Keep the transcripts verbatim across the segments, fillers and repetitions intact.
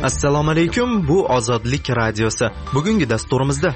Assalomu alaykum, bu Ozodlik radiosi. Bugungi dasturimizda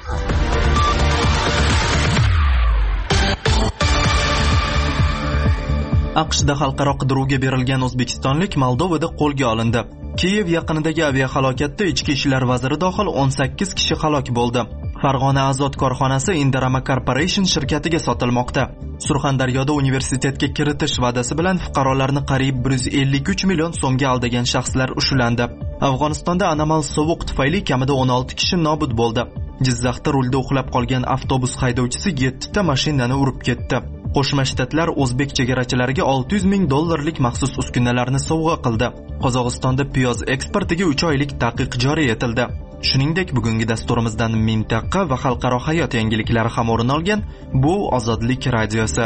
AQShda xalqaro qidiruvga berilgan o'zbekistonlik Moldovada qo'lga olindi. Kiyev yaqinidagi aviahalokatda ichki ishlar vaziri dohil o'n sakkiz kishi halok bo'ldi. Farg'ona Azot korxonasi Indarama Corporation shirkatiga sotilmoqda. Surxondaryoda universitetga kiritish va'dasi bilan fuqarolarni qariyb bir yuz ellik uch million so'mga aldagan shaxslar ushlandi. Afg'onistonda anomal sovuq tufayli kamida o'n olti kishi nobud bo'ldi. Jizzaxda rulda uxlab qolgan avtobus haydovchisi yetti ta mashinani urib ketdi. Qo'shma Shtatlar o'zbek chegarachilariga olti yuz ming dollarlik maxsus uskunalarni sovg'a qildi. Qozog'istonda piyoz eksportiga uch oylik taqiq joriy etildi. Shuningdek, bugungi dasturimizdan mintaqa va xalqaro hayot yangiliklari ham o'rin olgan. Bu Ozodlik radiosi.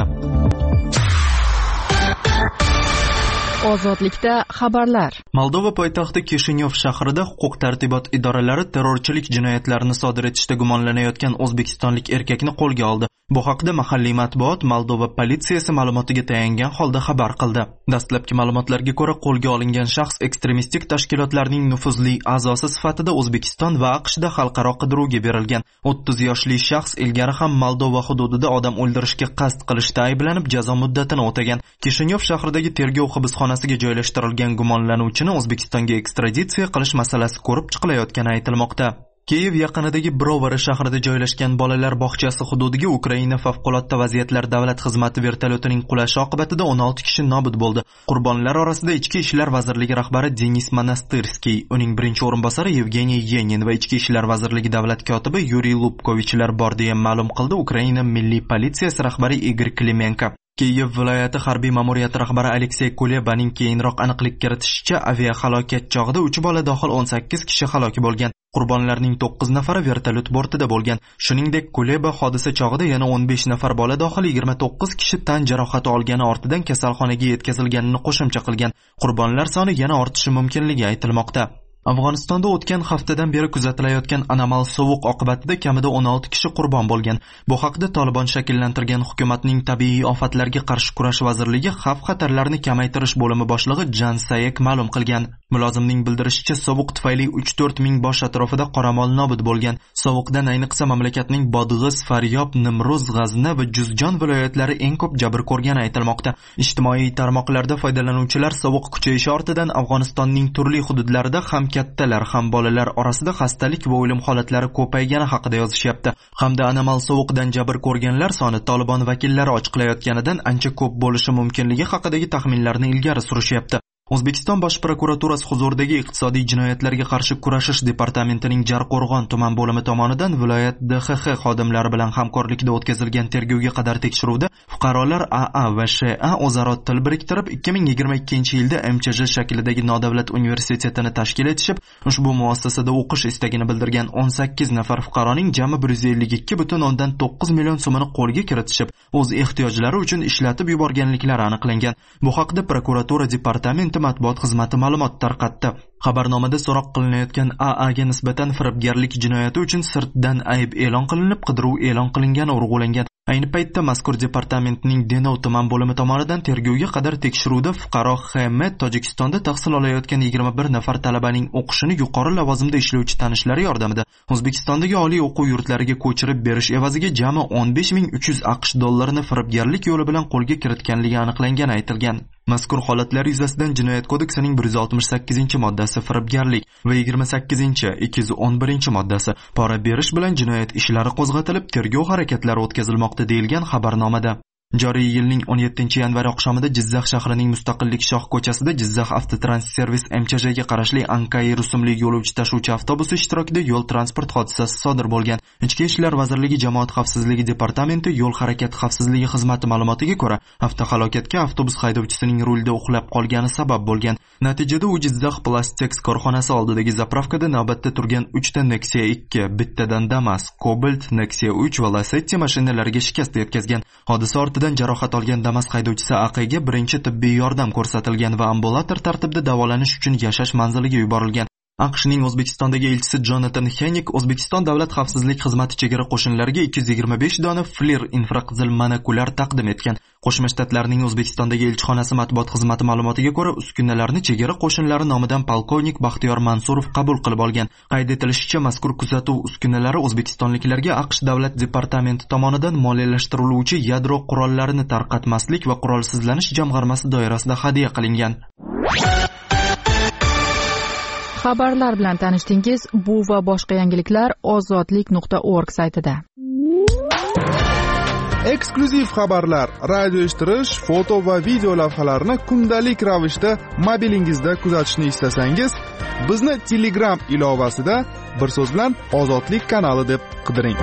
Ozodlikda xabarlar. Moldova poytaxti Kishinyov shahrida huquq-tartibot idoralari terrorchilik jinoyatlarini sodir etishda gumonlanayotgan o'zbekistonlik erkakni qo'lga oldi. Bu haqda mahalliy matbuot Moldova politsiyasi ma'lumotiga tayangan holda xabar qildi. Dastlabki ma'lumotlarga ko'ra, qo'lga olingan shaxs ekstremistik tashkilotlarning nufuzli a'zosi sifatida O'zbekiston va AQShda xalqaro qidiruvga berilgan. o'ttiz yoshli shaxs ilgari ham Moldova hududida odam o'ldirishga qasd qilishda ayblanib, jazo muddatini o'tagan. Kishinyov shahridagi tergov hibsxonasiga joylashtirilgan gumonlanuvchini O'zbekistonga ekstraditsiya qilish masalasi ko'rib chiqilayotgani aytilmoqda. Kiyev yaqinidagi Brovara shahrida joylashgan bolalar bog'chasi hududiga Ukraina favqulodda vaziyatlar davlat xizmati vertolyotining qulashi oqibatida o'n olti kishi nobud bo'ldi. Qurbonlar orasida Ichki ishlar vazirligi rahbari Denis Monastirskiy, uning birinchi o'rinbosari Yevgeniy Yenin va Ichki ishlar vazirligi davlat kotibi Yuriy Lubkovichlar bor deya ma'lum qildi Ukraina milliy politsiyasi rahbari Igor Klimenko. Kiyev viloyati harbiy ma'muriyati rahbari Aleksey Kulebaning keyinroq aniqlik kiritishicha, aviahalokat chog'ida uch bola dohil o'n sakkiz kishi halok bo'lgan. Qurbonlarning to'qqiz nafari vertolyot bortida bo'lgan. Shuningdek, Kuleba hodisa chog'ida yana o'n besh nafar bola dohil yigirma to'qqiz kishi tan jarohati olgani ortidan kasalxonaga yetkazilganini qo'shimcha qilgan. Qurbonlar soni yana ortishi mumkinligi aytilmoqda. Afg'onistonda o'tgan haftadan beri kuzatilayotgan anomal sovuq oqibatida kamida o'n olti kishi qurbon bo'lgan. Bu haqda Tolibon shakllantirgan hukumatning tabiiy ofatlarga qarshi kurash vazirligi xavf-xatarlarni kamaytirish bo'limi boshlig'i Jan Sayek ma'lum qilgan. Mulozimning bildirishicha, sovuq tufayli uch to'rt ming bosh atrofida qoramol nobud bo'lgan. Sovuqdan ayniqsa mamlakatning Bodg'iz, Faryob, Nimruz, G'azna va Juzjon viloyatlari eng ko'p jabr ko'rgani aytilmoqda. Ijtimoiy tarmoqlarda foydalanuvchilar sovuq kuchayishi ortidan Afg'onistonning turli hududlarida ham kattalar ham bolalar orasida xastalik va o'lim holatlari ko'paygani haqida yozishyapti. Hamda anomal sovuqdan jabr ko'rganlar soni Tolibon vakillari ochiqlayotganidan ancha ko'p bo'lishi mumkinligi haqidagi taxminlarni ilgari surishyapti. O'zbekiston Bosh prokuraturasi huzuridagi iqtisodiy jinoyatlarga qarshi kurashish departamentining Jarqo'rg'on tuman bo'limi tomonidan viloyat D X X xodimlari bilan hamkorlikda o'tkazilgan tergovga qadar tekshiruvda fuqarolar A A va Sh A o'zaro til biriktirib ikki ming yigirma ikkinchi yilda M Ch J shaklidagi nodavlat universitetini tashkil etishib, ushbu muassasada o'qish istagini bildirgan o'n sakkiz nafar fuqaroning jami bir yuz ellik ikki butun o'ndan to'qqiz million so'mini qo'lga kiritishib, o'z ehtiyojlari uchun ishlatib yuborganliklari aniqlangan. Bu haqda prokuratura departamenti matbuot xizmati ma'lumot tarqatdi. Xabarnomada so'roq qilinayotgan A A ga nisbatan firibgarlik jinoyati uchun sirtdan ayb e'lon qilinib, qidiruv e'lon qilingani urg'ulangan. Ayni paytda mazkur departamentning Denov tuman bo'limi tomonidan tergovga qadar tekshiruvda fuqaro X M Tojikistonda tahsil olayotgan yigirma bir nafar talabaning o'qishini yuqori lavozimda ishlovchi tanishlari yordamida O'zbekistondagi oliy o'quv yurtlariga ko'chirib berish evaziga jami o'n besh ming uch yuz AQSh dollarini firibgarlik yo'li bilan qo'lga kiritganligi aniqlangani aytilgan. Mazkur holatlar yuzasidan Jinoyat kodeksining bir yuz oltmish sakkizinchi moddasi firibgarlik va yigirma sakkizinchi ikki yuz o'n birinchi moddasi pora berish bilan jinoyat ishlari qo'zg'atilib, tergov harakatlari o'tkazilmoqda deyilgan xabarnomada. Joriy yilning o'n yettinchi yanvar oqshomida Jizzax shahrining Mustaqillik shoh ko'chasida Jizzax Avtotrans-servis M Ch J ga qarashli Ankai rusumli yo'lovchi tashuvchi avtobusi ishtirokida yo'l transport hodisasi sodir bo'lgan. Ichki ishlar vazirligi Jamoat xavfsizligi departamenti yo'l harakati xavfsizligi xizmati ma'lumotiga ko'ra, avtohalokatga avtobus haydovchisining rulda uxlab qolgani sabab bo'lgan. Natijada u Jizzax Plastex korxonasi oldidagi zapravkada navbatda turgan uch ta Nexia ikki, bittadan Damas, Cobalt, Nexia uch va Lacetti mashinalariga shikast yetkazgan. Hodisa ortidan jarohat olgan Damas haydovchisi A Q ga birinchi tibbiy yordam ko'rsatilgan va ambulator tartibida davolanish uchun yashash manziliga yuborilgan. AQShning O'zbekistondagi elchisi Jonathan Henik O'zbekiston Davlat xavfsizlik xizmati chegara qo'shinlariga ikki yuz yigirma besh dona Flir infraqizil monokulyar taqdim etgan. Qo'shma Shtatlarning O'zbekistondagi elchixonasi matbuot xizmati ma'lumotiga ko'ra, uskunalarni chegara qo'shinlari nomidan polkovnik Baxtiyor Mansurov qabul qilib olgan. Qayd etilishicha, mazkur kuzatuv uskunalari o'zbekistonliklarga AQSh davlat departamenti tomonidan moliyalashtiriluvchi yadro qurollarini tarqatmaslik va qurolsizlanish jamg'armasi doirasida hadya qilingan. Xabarlar bilan tanishdingiz. Bu va boshqa yangiliklar ozodlik nuqta org saytida. Eksklyuziv xabarlar, radio eshittirish, foto va video lavhalarni kundalik ravishda mobilingizda kuzatishni istasangiz, bizni Telegram ilovasida bir so'z bilan Ozodlik kanali deb qidiring.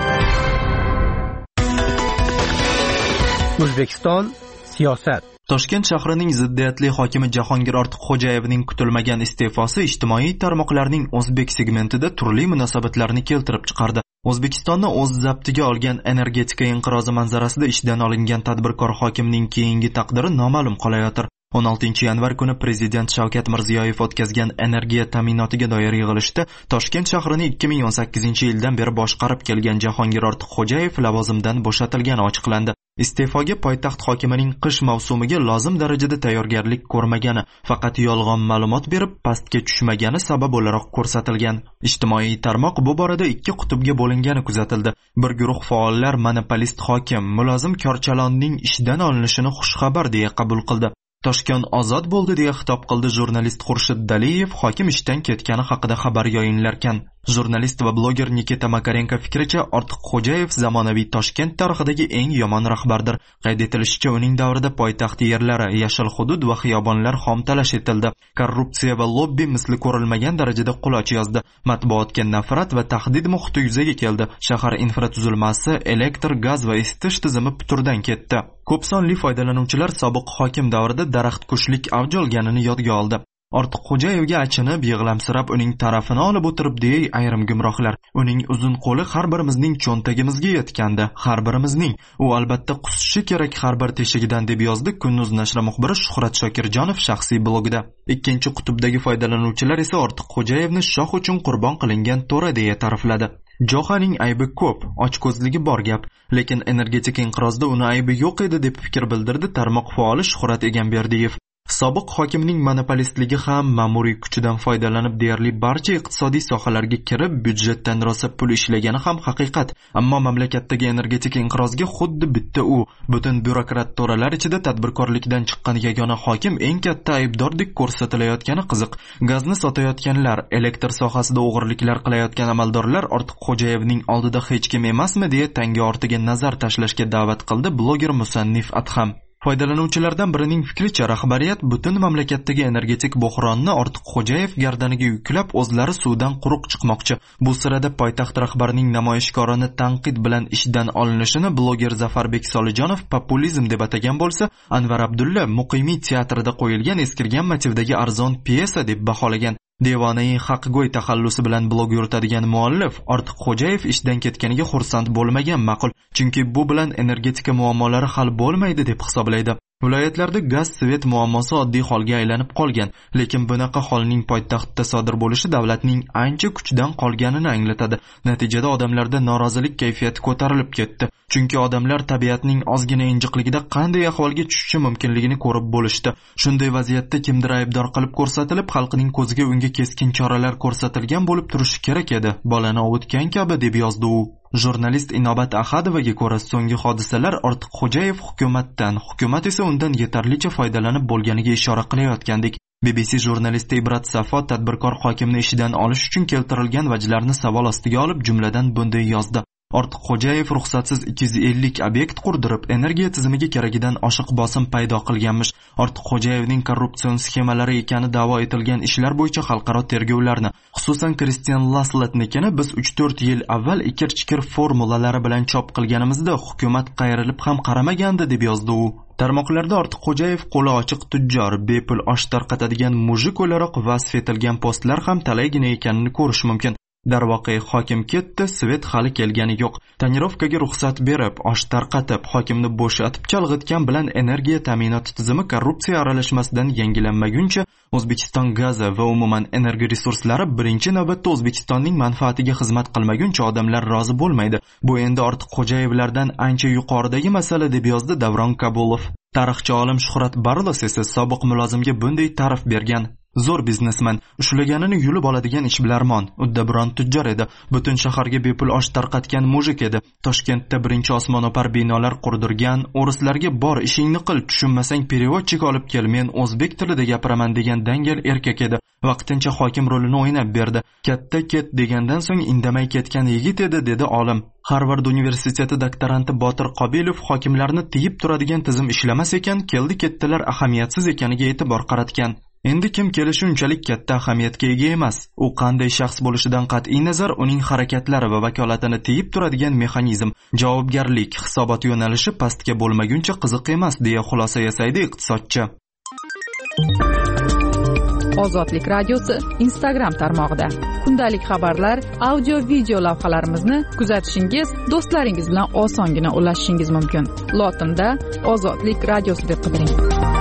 O'zbekiston siyosat. Toshkent shahrining ziddiyatli hokimi Jahongir Ortiqxo'jayevning kutilmagan iste'fosi ijtimoiy tarmoqlarning o'zbek segmentida turli munosabatlarni keltirib chiqardi. O'zbekistonni o'z zabtiga olgan energetika inqirozi manzarasida ishdan olingan tadbirkor hokimning keyingi taqdiri noma'lum qolayotir. o'n oltinchi yanvar kuni Prezident Shavkat Mirziyoyev o'tkazgan energiya ta'minotiga doir yig'ilishda Toshkent shahrini ikki ming o'n sakkizinchi yildan beri boshqarib kelgan Jahongir Ortiqxo'jayev lavozimdan bo'shatilgani ochiqlandi. Iste'foga poytaxt hokimining qish mavsumiga lozim darajada tayyorgarlik ko'rmagani, faqat yolg'on ma'lumot berib pastga tushmagani sabab o'laroq ko'rsatilgan. Ijtimoiy tarmoq bu borada ikki qutbga bo'lingani kuzatildi. Bir guruh faollar monopolist hokim Mulozim Korchalonning ishdan olinishini xushxabar deya qabul qildi. Toshkent ozod bo'ldi deya xitob qildi jurnalist Xurshid Daliyev hokim ishdan ketgani haqida xabar yoyinlarkan. Jurnalist va bloger Nikita Makarenko fikricha, Ortiqxo'jayev zamonaviy Toshkent tarixidagi eng yomon rahbardir. Qayd etilishicha, uning davrida poytaxt yerlari, yashil hudud va xiyobonlar xomtalash etildi. Korrupsiya va lobbi misli ko'rilmagan darajada quloch yozdi. Matbuotga nafrat va tahdid muhiti yuzaga keldi. Shahar infratuzilmasi, elektr, gaz va isitish tizimi puturdan ketdi. Ko'p sonli foydalanuvchilar sobiq hokim davrida daraxtkushlik avj olganini yodga oldi. Ortiqxo'jayevga achinib, yig'lamsirab uning tarafini olib o'tirib deyay ayrim gumrohlar. Uning uzun qo'li har birimizning cho'ntagimizga yetgandi, har birimizning. U albatta qusishi kerak har bir teshigidan, deb yozdi Kunduz nashri muxbiri Shuhrat Shokirjonov shaxsiy blogida. Ikkinchi qutbdagi foydalanuvchilar esa Ortiqxo'jayevni shoh uchun qurbon qilingan to'ra deya ta'rifladi. Johaning aybi ko'p, ochko'zligi bor gap, lekin energetik inqirozda uni aybi yo'q edi deb fikr bildirdi tarmoq faoli Shuhrat Egamberdiyev. Sobiq hokimning monopolistligi ham ma'muriy kuchidan foydalanib deyarli barcha iqtisodiy sohalarga kirib, byudjetdan rosa pul ishlagani ham haqiqat. Ammo mamlakatdagi energetik inqirozga xuddi bitta u, butun byurokrat to'ralar ichida tadbirkorlikdan chiqqan yagona hokim eng katta aybdordek ko'rsatilayotgani qiziq. Gazni sotayotganlar, elektr sohasida o'g'irliklar qilayotgan amaldorlar Ortiqxo'jayevning oldida hech kim emasmi deya tanga ortiga nazar tashlashga da'vat qildi bloger Musannif Adham. Foydalanuvchilardan birining fikricha, rahbariyat butun mamlakatdagi energetik bo'hronni Ortiqxo'jayev gardaniga yuklab o'zlari suvdan quruq chiqmoqchi. Bu sirada poytaxt rahbarining namoyishkorini tanqid bilan ishdan olinishini bloger Zafarbek Solijonov populizm deb atagan bo'lsa, Anvar Abdulla Muqimiy teatrida qo'yilgan eskirgan motivdagi arzon piyesa deb baholagan. Devonai haqgo'y taxallusi bilan blog yuritadigan muallif Ortiqxo'jayev ishdan ketganiga xursand bo'lmagan ma'qul, chunki bu bilan energetika muammolari hal bo'lmaydi deb hisoblaydi. Viloyatlarda gaz svet muammosi oddiy holga aylanib qolgan, lekin bunaqa holning poytaxtda sodir bo'lishi davlatning ancha kuchdan qolganini anglatadi. Natijada odamlarda norozilik kayfiyati ko'tarilib ketdi, chunki odamlar tabiatning ozgina injiqligida qanday ahvolga tushishi mumkinligini ko'rib bo'lishdi. Shunday vaziyatda kimdir aybdor qilib ko'rsatilib, xalqning ko'ziga unga keskin choralar ko'rsatilgan bo'lib turishi kerak edi. Bolani ovutgan kabi, deb yozdi u. Jurnalist Inobat Ahadovaga ko'ra, so'nggi hodisalar Ortiqxo'jayev hukumatdan, hukumat esa undan yetarlicha foydalanib bo'lganiga ishora qilayotgandek. B B C jurnalisti Ibrat Safo tadbirkor hokimni ishidan olish uchun keltirilgan vajlarni savol ostiga olib, jumladan bunday yozdi. Ortiqxo'jayev ruxsatsiz ikki yuz ellik obyekt qurdirib, energiya tizimiga keragidan oshiq bosim paydo qilganmish. Ortiqxo'jayevning korrupsion sxemalari ekani da'vo etilgan ishlar bo'yicha xalqaro tergovlarni, xususan Kristian Lasletnikini biz uch to'rt yil avval ikir-chikir formulalari bilan chop qilganimizda hukumat qayrilib ham qaramagandi, deb yozdi u. Tarmoqlarda Ortiqxo'jayev qo'li ochiq tujjor, bepul osh tarqatadigan mujik o'laroq vasf etilgan postlar ham talaygina ekanini ko'rish mumkin. Darvoqe hokim ketdi, svet hali kelgani yo'q. Tonirovkaga ruxsat berib, osh tarqatib, hokimni bo'shatib chalg'itgan bilan energiya ta'minoti tizimi korrupsiya aralashmasidan yangilanmaguncha O'zbekiston gazi va umuman energiya resurslari birinchi navbatda O'zbekistonning manfaatiga xizmat qilmaguncha odamlar rozi bo'lmaydi. Bu endi ortiq Xo'jayevlardan ancha yuqoridagi masala, deb yozdi Davron Kabulov. Tarixchi olim Shuhrat Barlos esa sobiq mulozimga bunday ta'rif bergan. Zo'r biznesmen, ushlaganini yulib oladigan ishbilarmon, uddaburon tujjor edi. Butun shaharga bepul osh tarqatgan mujik edi. Toshkentda birinchi osmono'par binolar qurdirgan, o'rislarga bor ishingni qil, tushunmasang переводчик olib kel, men o'zbek tilida gapiraman degan dangal erkak edi. Vaqtincha hokim rolini o'ynab berdi. Katta ket degandan so'ng indamay ketgan yigit edi, dedi olim. Harvard universiteti doktoranti Botir Qobilov hokimlarni tiyib turadigan tizim ishlamas ekan, keldi-ketdilar ahamiyatsiz ekaniga e'tibor qaratgan. Endi kim kelishi unchalik katta ahamiyatga ega emas. U qanday shaxs bo'lishidan qat'iy nazar uning harakatlari va vakolatini tiyib turadigan mexanizm, javobgarlik, hisobot yo'nalishi pastga bo'lmaguncha qiziq emas, deya xulosa yasaydi iqtisodchi. Ozodlik radiosi Instagram tarmog'ida kundalik xabarlar, audio video lavhalarimizni kuzatishingiz, do'stlaringiz bilan osongina ulashishingiz mumkin. Lotinda Ozodlik radiosi deb qidiring.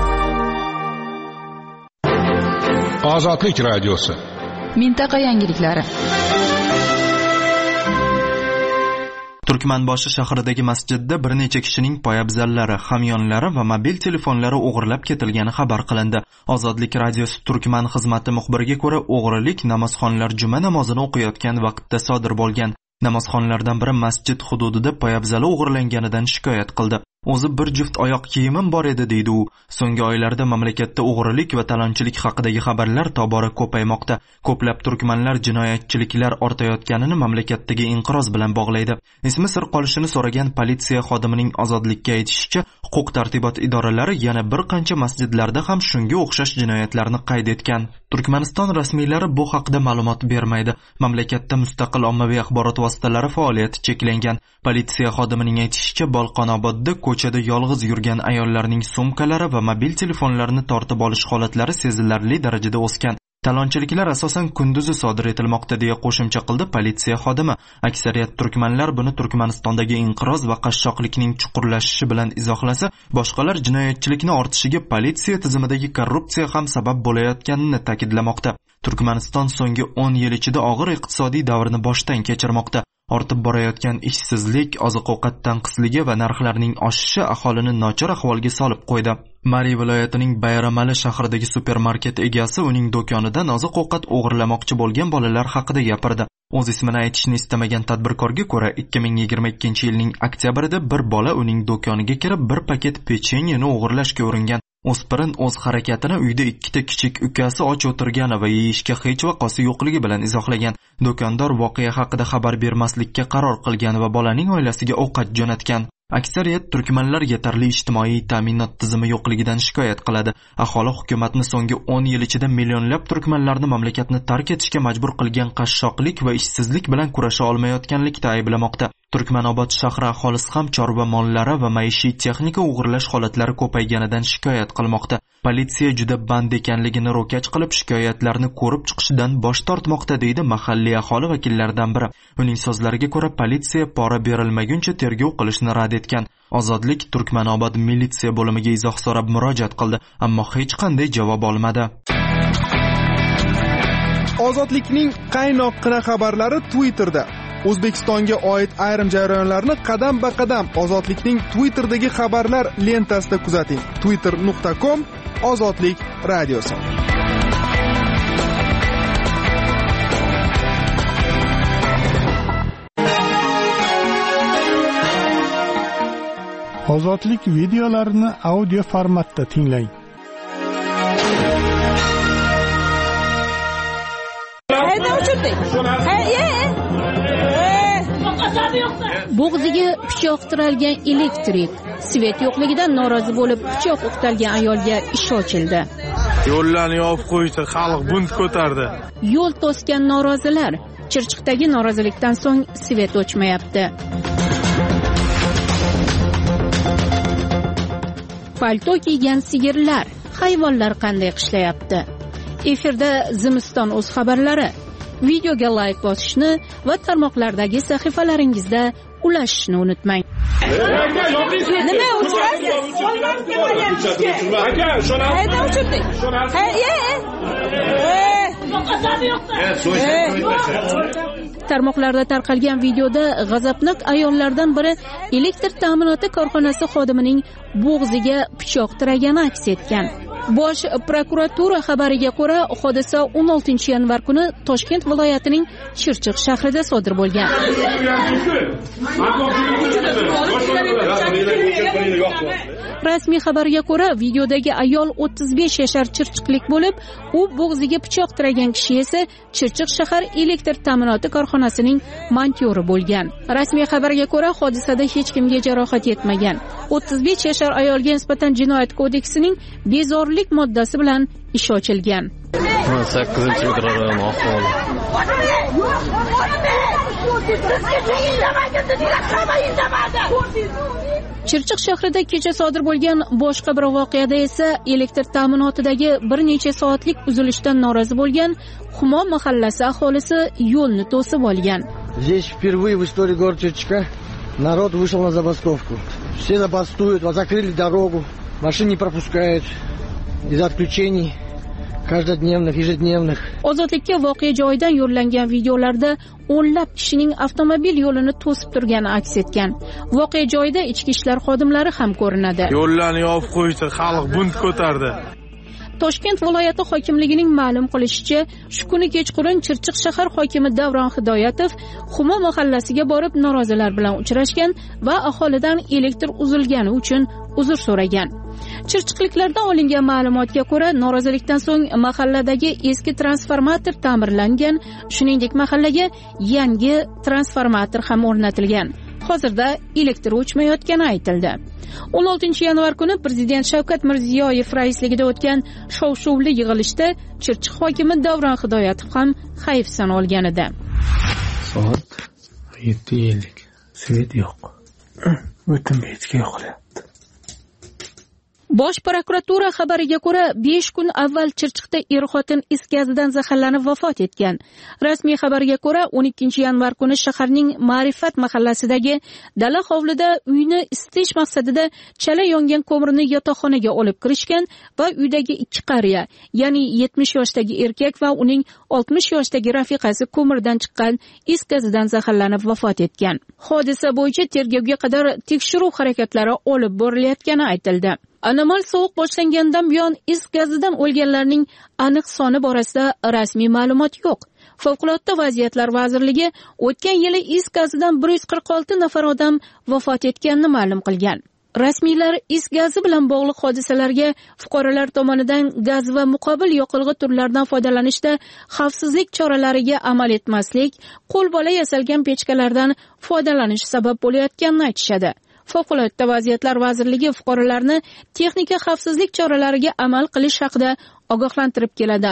Ozodlik radiosi. Mintaqa yangiliklari. Turkmanboshi shahridagi masjidda bir necha kishining poyabzallari, hamyonlari va mobil telefonlari o'g'irlab ketilgani xabar qilindi. Ozodlik radiosi Turkman xizmati muxbiriga ko'ra, o'g'rilik namozxonlar juma namozini o'qiyotgan vaqtda sodir bo'lgan. Namozxonlardan biri masjid hududida poyabzali o'g'irlanganidan shikoyat qildi. O'zi bir juft oyoq kiyimim bor edi, deydi u. So'nggi oylarda mamlakatda o'g'rilik va talonchilik haqidagi xabarlar tobora ko'paymoqda. Ko'plab turkmanlar jinoyatchiliklar ortayotganini mamlakatdagi inqiroz bilan bog'laydi. Ismi sir qolishini so'ragan politsiya xodimining Ozodlikka aytishicha, huquq-tartibot idoralari yana bir qancha masjidlarda ham shunga o'xshash jinoyatlarni qayd etgan. Turkmaniston rasmiylari bu haqida ma'lumot bermaydi. Mamlakatda mustaqil ommaviy axborot vositalari faoliyati cheklangan. Politsiya xodimining aytishicha, Bolqonobodda ko'chada yolg'iz yurgan ayollarning sumkalari va mobil telefonlarini tortib olish holatlari sezilarli darajada o'sgan. Talonchiliklar asosan kunduzi sodir etilmoqda, deya qo'shimcha qildi politsiya xodimi. Aksariyat turkmanlar buni Turkmanistondagi inqiroz va qashshoqlikning chuqurlashishi bilan izohlasa, boshqalar jinoyatchilikni ortishiga politsiya tizimidagi korrupsiya ham sabab bo'layotganini ta'kidlamoqda. Turkmaniston so'nggi o'n yil ichida og'ir iqtisodiy davrni boshdan kechirmoqda. Ortib borayotgan ishsizlik, oziq-ovqat tanqisligi va narxlarning oshishi aholini nochor ahvolga solib qo'ydi. Mari viloyatining Bayramali shahridagi supermarket egasi uning do'konidan oziq-ovqat o'g'irlamoqchi bo'lgan bolalar haqida gapirdi. O'z ismini aytishni istamagan tadbirkorga ko'ra, ikki ming yigirma ikkinchi yilning oktyabrida bir bola uning do'koniga kirib, bir paket pechenyeni o'g'irlashga uringan. O'spirin o'z harakatini uyda ikkita kichik ukasi och o'tirgani va yeyishga hech vaqosi yo'qligi bilan izohlagan. Do'kondor voqea haqida xabar bermaslikka qaror qilgan va bolaning oilasiga ovqat jo'natgan. Aksariyat turkmanlar yetarli ijtimoiy ta'minot tizimi yo'qligidan shikoyat qiladi. Aholi hukumatni so'nggi o'n yil ichida millionlab turkmanlarni mamlakatni tark etishga majbur qilgan qashshoqlik va ishsizlik bilan kurasha olmayotganlikda ayblamoqda. Turkmanobod shahri aholisi ham chorva mollari va maishiy texnika o'g'irlash holatlari ko'payganidan shikoyat qilmoqda. Politsiya juda band ekanligini ro'kach qilib, shikoyatlarni ko'rib chiqishdan bosh tortmoqda, deydi mahalliy aholi vakillaridan biri. Uning so'zlariga ko'ra, politsiya pora berilmaguncha tergov qilishni rad etgan. Ozodlik Turkmanobod militsiya bo'limiga izoh so'rab murojaat qildi, ammo hech qanday javob olmadi. Ozodlikning qaynoq-qina xabarlari Twitterda. O'zbekistonga oid ayrim jarayonlarni qadam-ba-qadam Ozodlikning Twitterdagi xabarlar lentasida kuzating. twitter nuqta com Ozodlik radiosi. Ozodlik videolarini audio formatda tinglang. Bo'g'ziga pichoq tiralgan elektrik, svet yo'qligidan norozi bo'lib pichoq o'qtalgan ayolga ish ochildi. Yo'llarni yopib qo'yishdi, xalq bunt ko'tardi. Yo'l to'sgan norozilar, Chirchiqdagi norozilikdan so'ng svet o'chmayapti. Palto kiygan sigirlar, hayvonlar qanday qishlayapti? Efirda Zimiston o'z xabarlari. videoga layk bosishni va tarmoqlardagi sahifalaringizda ulashishni unutmang. Nima uchirasiz? Aka, shuni qayerdan uchirdik? Ha, Tarmoqlarda tarqalgan videoda g'azabnok ayollardan biri elektr ta'minoti korxonasi xodimining bo'g'ziga pichoq tiragani aks etgan. Bosh prokuratura xabariga ko'ra, hodisa o'n oltinchi yanvar kuni Toshkent viloyatining Chirchiq shahrida sodir bo'lgan. Rasmiy xabarga ko'ra, videodagi ayol o'ttiz besh yashar chirchiqlik bo'lib, u bo'g'ziga pichoq tiragan kishi esa Chirchiq shahar elektr ta'minoti korxonasining montyori bo'lgan. Rasmiy xabarga ko'ra, hodisada hech kimga jarohat yetmagan. o'ttiz besh yashar ayolga nisbatan jinoyat kodeksining bezorilik moddasi bilan ish ochilgan. sakkizinchi mikrorayon ahvoli. Chirchiq shahrida kecha sodir bo'lgan boshqa bir voqeada esa elektr ta'minotidagi bir necha soatlik uzilishdan norozi bo'lgan Humo mahallasi aholisi yo'lni to'sib olgan. Здесь впервые в истории города Чирчика народ вышел на забастовку. Все забастуют, закрыли дорогу, машин не пропускают из-за отключений каждодневных, ежедневных. Ozodlikka voqea joyidan yo'llangan videolarda o'nlab kishining avtomobil yo'lini to'sib turgani aks etgan. Voqea joyida ichki ishlar xodimlari ham ko'rinadi. Yo'llarni yopib qo'yishdi, xalq bunt ko'tardi. Toshkent viloyati hokimligining ma'lum qilishicha, shu kuni kechqurun Chirchiq shahar hokimi Davron Hidoyatov Humo mahallasiga borib norozilar bilan uchrashgan va aholidan elektr uzilgani uchun uzr so'ragan. Chirchiqliklardan olingan ma'lumotga ko'ra, norozilikdan so'ng mahalladagi eski transformator ta'mirlangan, shuningdek mahallaga yangi transformator ham o'rnatilgan. Hozirda elektr o'chmayotgani aytildi. o'n oltinchi yanvar kuni prezident Shavkat Mirziyoyev raisligida o'tgan shov-shuvli yig'ilishda Chirchiq hokimi Davron Hidoyatov ham hayfsan olgan edi. Soat yetti ellik. Svet yo'q. O'tin betga yo'qlayapti. Bosh prokuratura xabariga ko'ra, besh kun avval Chirchiqda er-xotin is gazidan zaharlanib vafot etgan. Rasmiy xabarga ko'ra, o'n ikkinchi yanvar kuni shaharning Ma'rifat mahallasidagi dala hovlida uyni isitish maqsadida chala yongan ko'mirni yotoqxonaga olib kirishgan va uydagi ikki qariya, ya'ni yetmish yoshdagi erkak va uning oltmish yoshdagi rafiqasi ko'mirdan chiqqan is gazidan zaharlanib vafot etgan. Hodisa bo'yicha tergovga qadar tekshiruv harakatlari olib borilayotgani aytildi. Anomal sovuq boshlangandan buyon is gazidan o'lganlarning aniq soni borasida rasmiy ma'lumot yo'q. Favqulodda vaziyatlar vazirligi o'tgan yili is gazidan bir yuz qirq olti nafar odam vafot etganini ma'lum qilgan. Rasmiylar is gazi bilan bog'liq hodisalarga fuqarolar tomonidan gaz va muqobil yoqilg'i turlaridan foydalanishda xavfsizlik choralariga amal etmaslik, qo'lbola yasalgan pechkalardan foydalanish sabab bo'layotganini aytishadi. Favqulodda vaziyatlar vazirligi fuqarolarni texnika xavfsizlik choralariga amal qilish haqida ogohlantirib keladi.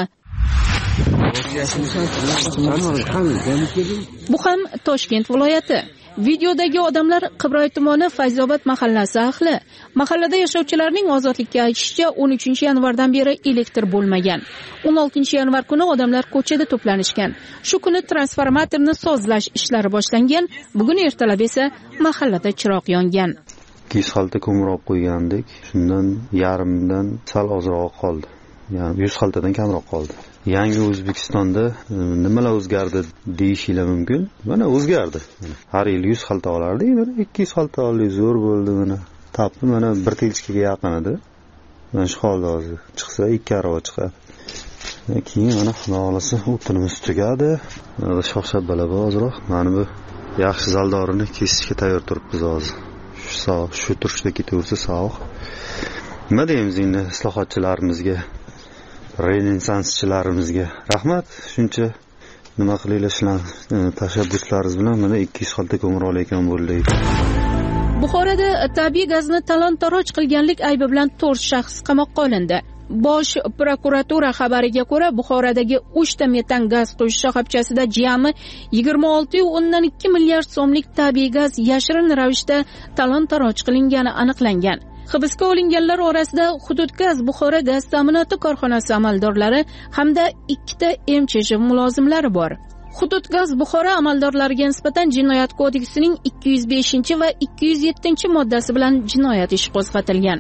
Bu ham Toshkent viloyati. Videodagi odamlar Qibroy tumani Fayzobod mahallasi ahli. Mahallada yashovchilarning ozodlikka aytishicha, o'n uchinchi yanvardan beri elektr bo'lmagan. o'n oltinchi yanvar kuni odamlar ko'chada to'planishgan. Shu kuni transformatorni sozlash ishlari boshlangan. Bugun ertalab esa mahallada chiroq yongan. ikki yuz xalta ko'mir olib qo'ygandik. Shundan yarimdan sal ozroq qoldi. Ya'ni yuz xaltadan kamroq qoldi. Yangi O'zbekistonda nimalar o'zgardi deyishinglar mumkin. Mana o'zgardi. Har yil yuz xalta olardik, mana ikki yuz xalta oldik, zo'r bo'ldi mana. Tapni mana bir tilchikaga yaqin edi. Mana shu holda hozir chiqsa ikki arava chiqadi. Keyin mana xudo xolasa o'tinimiz tugadi. Mana shox-shabbalar ozroq. Mana bu yaxshi zaldorini kesishga tayyor turibmiz hozir. Shu sovuq, shu turishda ketaversa sovuq. Nima deymiz endi islohotchilarimizga? Renesanschilarimizga rahmat. Shuncha nima qilinglar shular tashabbuslaringiz bilan mana ikki yuz xalta ko'mir olayotgan bo'ldik. Buxoroda tabiiy gazni talon-taroj qilganlik aybi bilan to'rt shaxs qamoqqa olindi. Bosh prokuratura xabariga ko'ra, Buxorodagi uchta metan gaz quyish shoxobchasida jami yigirma olti nuqta o'ndan ikki milliard so'mlik tabiiy gaz yashirin ravishda talon-taroj qilingani aniqlangan. Hibsga olinganlar orasida Hududgaz Buxoro gaz ta'minoti korxonasi amaldorlari hamda ikkita M C J mulozimlari bor. Hudud gaz buxori amaldorlariga nisbatan Jinoyat kodeksining ikki yuz beshinchi va ikki yuz yettinchi moddasi bilan jinoyat ishi qo'zg'atilgan.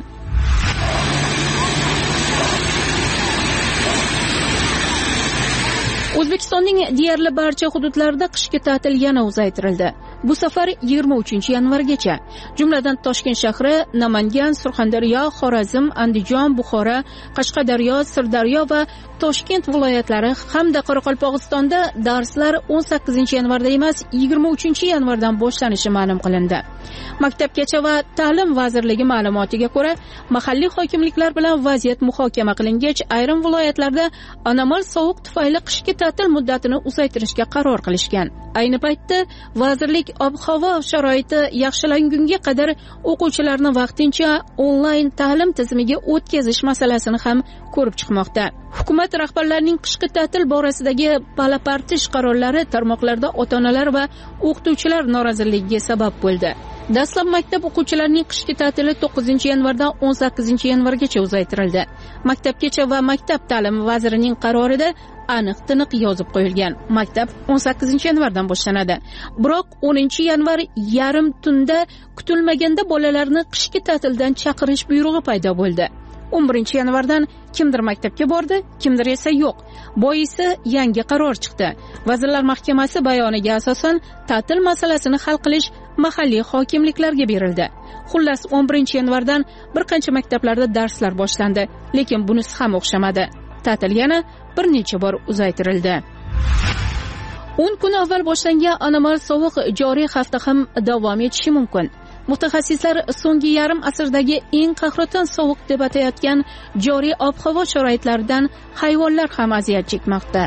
O'zbekistonning deyarli barcha hududlarida qishki ta'til yana uzaytirildi. Bu safar yigirma uchinchi yanvargacha. Jumladan Toshkent shahri, Namangan, Surxondaryo, Xorazm, Andijon, Buxoro, Qashqadaryo, Sirdaryo va Toshkent viloyatlari hamda Qoraqalpog'istonda darslar o'n sakkizinchi yanvarda emas, yigirma uchinchi yanvardan boshlanishi ma'lum qilindi. Maktabgacha va Ta'lim vazirligi ma'lumotiga ko'ra, mahalliy hokimliklar bilan vaziyat muhokama qilingach, ayrim viloyatlarda anomal sovuq tufayli qishki ta'til muddatini uzaytirishga qaror qilishgan. Ayni paytda vazirlik ob-havo sharoiti yaxshilangunga qadar o'quvchilarni vaqtincha onlayn ta'lim tizimiga o'tkazish masalasini ham ko'rib chiqmoqda. Hukumat rahbarlarining qishki ta'til borasidagi palapartish qarorlari tarmoqlarda ota-onalar va o'qituvchilar noroziligiga sabab bo'ldi. Dastlab maktab o'quvchilarining qishki ta'tili to'qqizinchi yanvardan o'n sakkizinchi yanvargacha uzaytirildi. Maktabgacha va maktab ta'limi vazirining qarorida aniq-tiniq yozib qo'yilgan. Maktab o'n sakkizinchi yanvardan boshlanadi. Biroq o'ninchi yanvar yarim tunda kutilmaganda bolalarni qishki ta'tildan chaqirish buyrug'i paydo bo'ldi. o'n birinchi yanvardan kimdir maktabga bordi, kimdir esa yo'q. Boisi yangi qaror chiqdi. Vazirlar Mahkamasi bayoniga asosan ta'til masalasini hal qilish mahalliy hokimliklarga berildi. Xullas o'n birinchi yanvardan bir qancha maktablarda darslar boshlandi, lekin bunisi ham o'xshamadi. Ta'til yana bir necha bor uzaytirildi. o'n kun avval boshlangan anomal sovuq joriy hafta ham davom etishi mumkin. Mutaxassislar so'nggi yarim asrdagi eng qahraton sovuq deb atayotgan joriy ob-havo sharoitlaridan hayvonlar ham aziyat chekmoqda.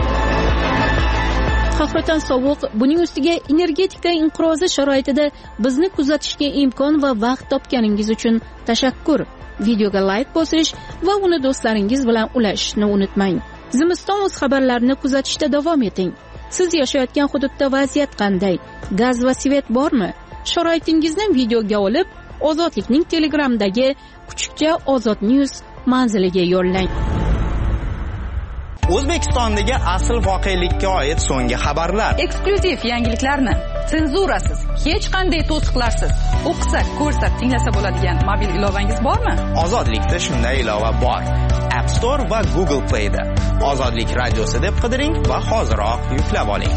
Qahraton sovuq, buning ustiga energetika inqirozi sharoitida bizni kuzatishga imkon va vaqt topganingiz uchun tashakkur. Videoga like bosish va uni do'stlaringiz bilan ulashishni unutmang. Zimiston o'z xabarlarini kuzatishda davom eting. Siz yashayotgan hududda vaziyat qanday? Gaz va svet bormi? Sharoitingizni videoga olib, Ozodlikning Telegramdagi kuchukcha Ozod News manziliga yo'llang. O'zbekistondagi asl voqelikka oid so'nggi xabarlar. Eksklyuziv yangiliklarni senzurasiz, hech qanday to'siqlarsiz o'qisa, ko'rsa, tinglasa bo'ladigan mobil ilovangiz bormi? Ozodlikda shunday ilova bor. App Store va Google Play'da Ozodlik radiosi deb qidiring va hoziroq yuklab oling.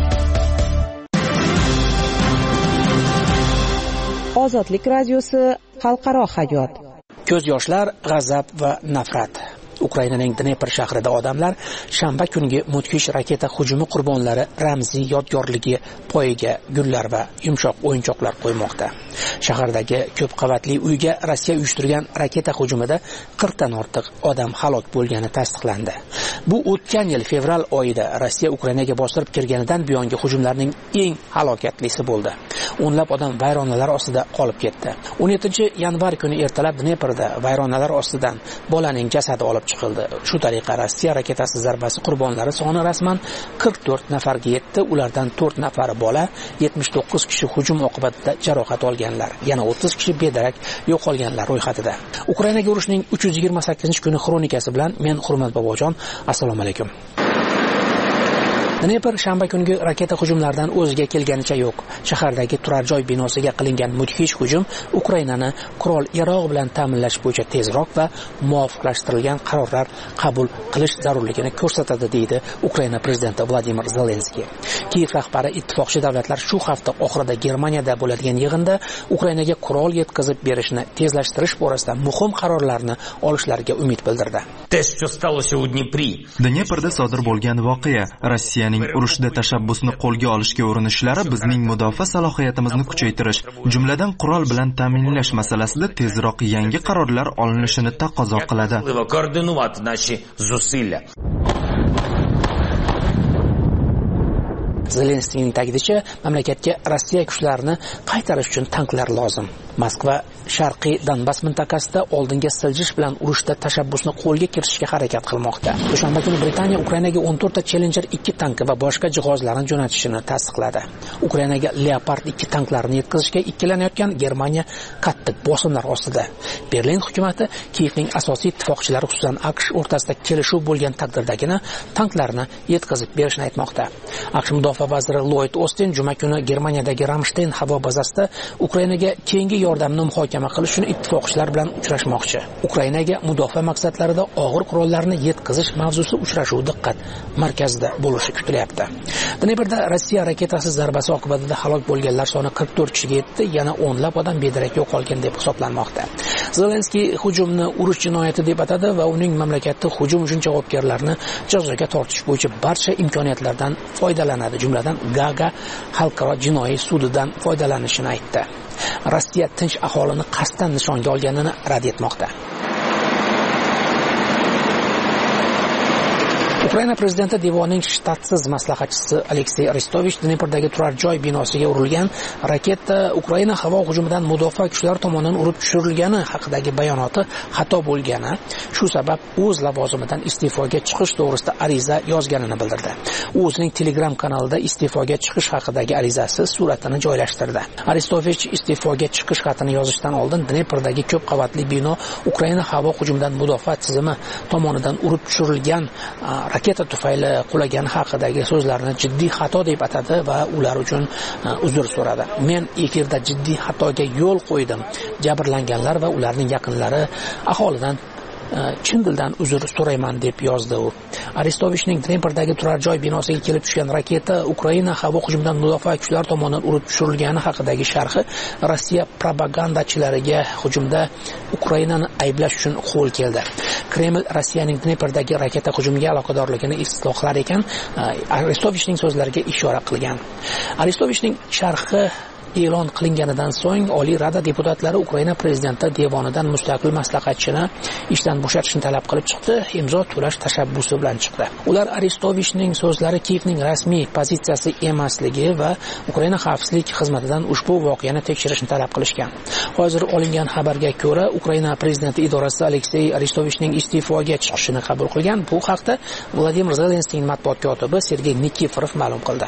Ozodlik radiosi xalqaro hayot. Ko'z yoshlar, g'azab va nafrat. Ukrainaning Dnepr shahrida odamlar shanba kungi mudhish raketa hujumi qurbonlari ramziy yodgorligi poyiga gullar va yumshoq o'yinchoqlar qo'ymoqda. Shahardagi ko'p qavatli uyga Rossiya uyushtirgan raketa hujumida qirqdan ortiq odam halok bo'lgani tasdiqlandi. Bu o'tgan yil fevral oyida Rossiya Ukrainaga bostirib kirganidan buyongi hujumlarning eng halokatlisi bo'ldi. O'nlab odam vayronalar ostida qolib ketdi. o'n yettinchi yanvar kuni ertalab Dneprda vayronalar ostidan bolaning jasadi olib chiqildi. Shu tariqa Rossiya raketasi zarbasi qurbonlari soni rasman qirq to'rt nafarga yetdi. Ulardan to'rt nafari bola, yetmish to'qqiz kishi hujum oqibatida jarohat olganlar. Yana o'ttiz kishi bedarak yo'qolganlar ro'yxatida. Ukrainaga urushning uch yuz yigirma sakkizinchi kuni xronikasi bilan men Hurmat Bobojon. Assalomu alaykum. Dnepr shanba kungi raketa hujumlaridan o'ziga kelganicha yo'q. Shahardagi turar joy binosiga qilingan mudhish hujum Ukrainani qurol yarog' bilan ta'minlash bo'yicha tezroq va muvofiqlashtirilgan qarorlar qabul qilish zarurligini ko'rsatadi, deydi Ukraina prezidenti Vladimir Zelenskiy. Kiyev rahbari ittifoqchi davlatlar shu hafta oxirida Germaniyada bo'ladigan yig'inda Ukrainaga qurol yetkazib berishni tezlashtirish borasida muhim qarorlarni olishlariga umid bildirdi. Dneprda sodir bo'lgan voqea Rossiya urushda tashabbusni qo'lga olishga urinishlari bizning mudofaa salohiyatimizni kuchaytirish, jumladan qurol bilan ta'minlash masalasida tezroq yangi qarorlar olinishini taqozo qiladi. Zelenskiyning ta'kidlashicha, mamlakatga Rossiya kuchlarini qaytarish uchun tanklar lozim. Moskva sharqiy Donbass mintaqasida oldinga siljish bilan urushda tashabbusni qo'lga kiritishga harakat qilmoqda. O'shanba kuni Britaniya Ukrainaga o'n to'rtta Challenger ikki tanki va boshqa jihozlarni jo'natishini tasdiqladi. Ukrainaga Leopard ikki tanklarini yetkazishga ikkilanayotgan Germaniya qattiq bosimlar ostida. Berlin hukumati Kiyevning asosiy ittifoqchilari, xususan AQSh o'rtasida kelishuv bo'lgan taqdirdagina tanklarni yetkazib berishni aytmoqda. AQSh mudofaa mudofaa vaziri Lloyd Austin juma kuni Germaniyadagi Ramstein havo bazasida Ukrainaga keyingi yordamni muhokama qilish uchun ittifoqchilar bilan uchrashmoqchi. Ukrainaga mudofaa maqsadlarida og'ir qurollarni yetkazish mavzusi uchrashuv diqqat markazida bo'lishi kutilyapti. Dneprda Rossiya raketasi zarbasi oqibatida halok bo'lganlar soni qirq to'rt kishiga yetdi, yana o'nlab odam bedarak yo'qolgan deb hisoblanmoqda. Zelenskiy hujumni urush jinoyati deb atadi va uning mamlakatda hujum uchun javobgarlarni jazoga tortish bo'yicha barcha imkoniyatlardan foydalanadi, jumladan Gaga xalqaro jinoiy sudidan foydalanishini aytdi. Rossiya tinch aholini qasddan nishonga olganini rad etmoqda. Ukraina prezidenti devonining shtatsiz maslahatchisi Aleksey Arestovich Dneprdagi turar joy binosiga urilgan raketa Ukraina havo hujumidan mudofaa kuchlari tomonidan urib tushirilgani haqidagi bayonoti xato bo'lgani, shu sabab o'z lavozimidan iste'foga chiqish to'g'risida ariza yozganini bildirdi. U o'zining Telegram kanalida iste'foga chiqish haqidagi arizasi suratini joylashtirdi. Arestovich iste'foga chiqish xatini yozishdan oldin Dneprdagi ko'p qavatli bino Ukraina havo hujumidan mudofaa tizimi tomonidan urib tushirilgan raketa tufayli qulagan haqidagi so'zlarni jiddiy xato deb atadi va ular uchun uzr so'radi. Men efirda jiddiy xatoga yo'l qo'ydim. Jabrlanganlar va ularning yaqinlari aholidan chin dildan uzr so'rayman deb yozdi u. Arestovichning Dneprdagi turar joy binosiga kelib tushgan raketa Ukraina havo hujumidan mudofaa kuchlari tomonidan urib tushirilgani haqidagi sharhi Rossiya propagandachilariga hujumda Ukrainani ayblash uchun qo'l keldi. Kreml Rossiyaning Dneprdagi raketa hujumiga aloqadorligini islohlar ekan, Arestovichning so'zlariga ishora qilgan. Arestovichning sharhi e'lon qilinganidan so'ng Oliy Rada deputatlari Ukraina prezidenti devonidan mustaqil maslahatchini ishdan bo'shatishni talab qilib chiqdi, imzo to'lash tashabbusi bilan chiqdi. Ular Arestovichning so'zlari Kiyevning rasmiy pozitsiyasi emasligi va Ukraina xavfsizlik xizmatidan ushbu voqeani tekshirishni talab qilishgan. Hozir olingan xabarga ko'ra, Ukraina prezidenti idorasi Aleksey Arestovichning iste'foga chiqishini qabul qilgan. Bu haqda Vladimir Zelenskiyning matbuot kotibi Sergey Nikiforov ma'lum qildi.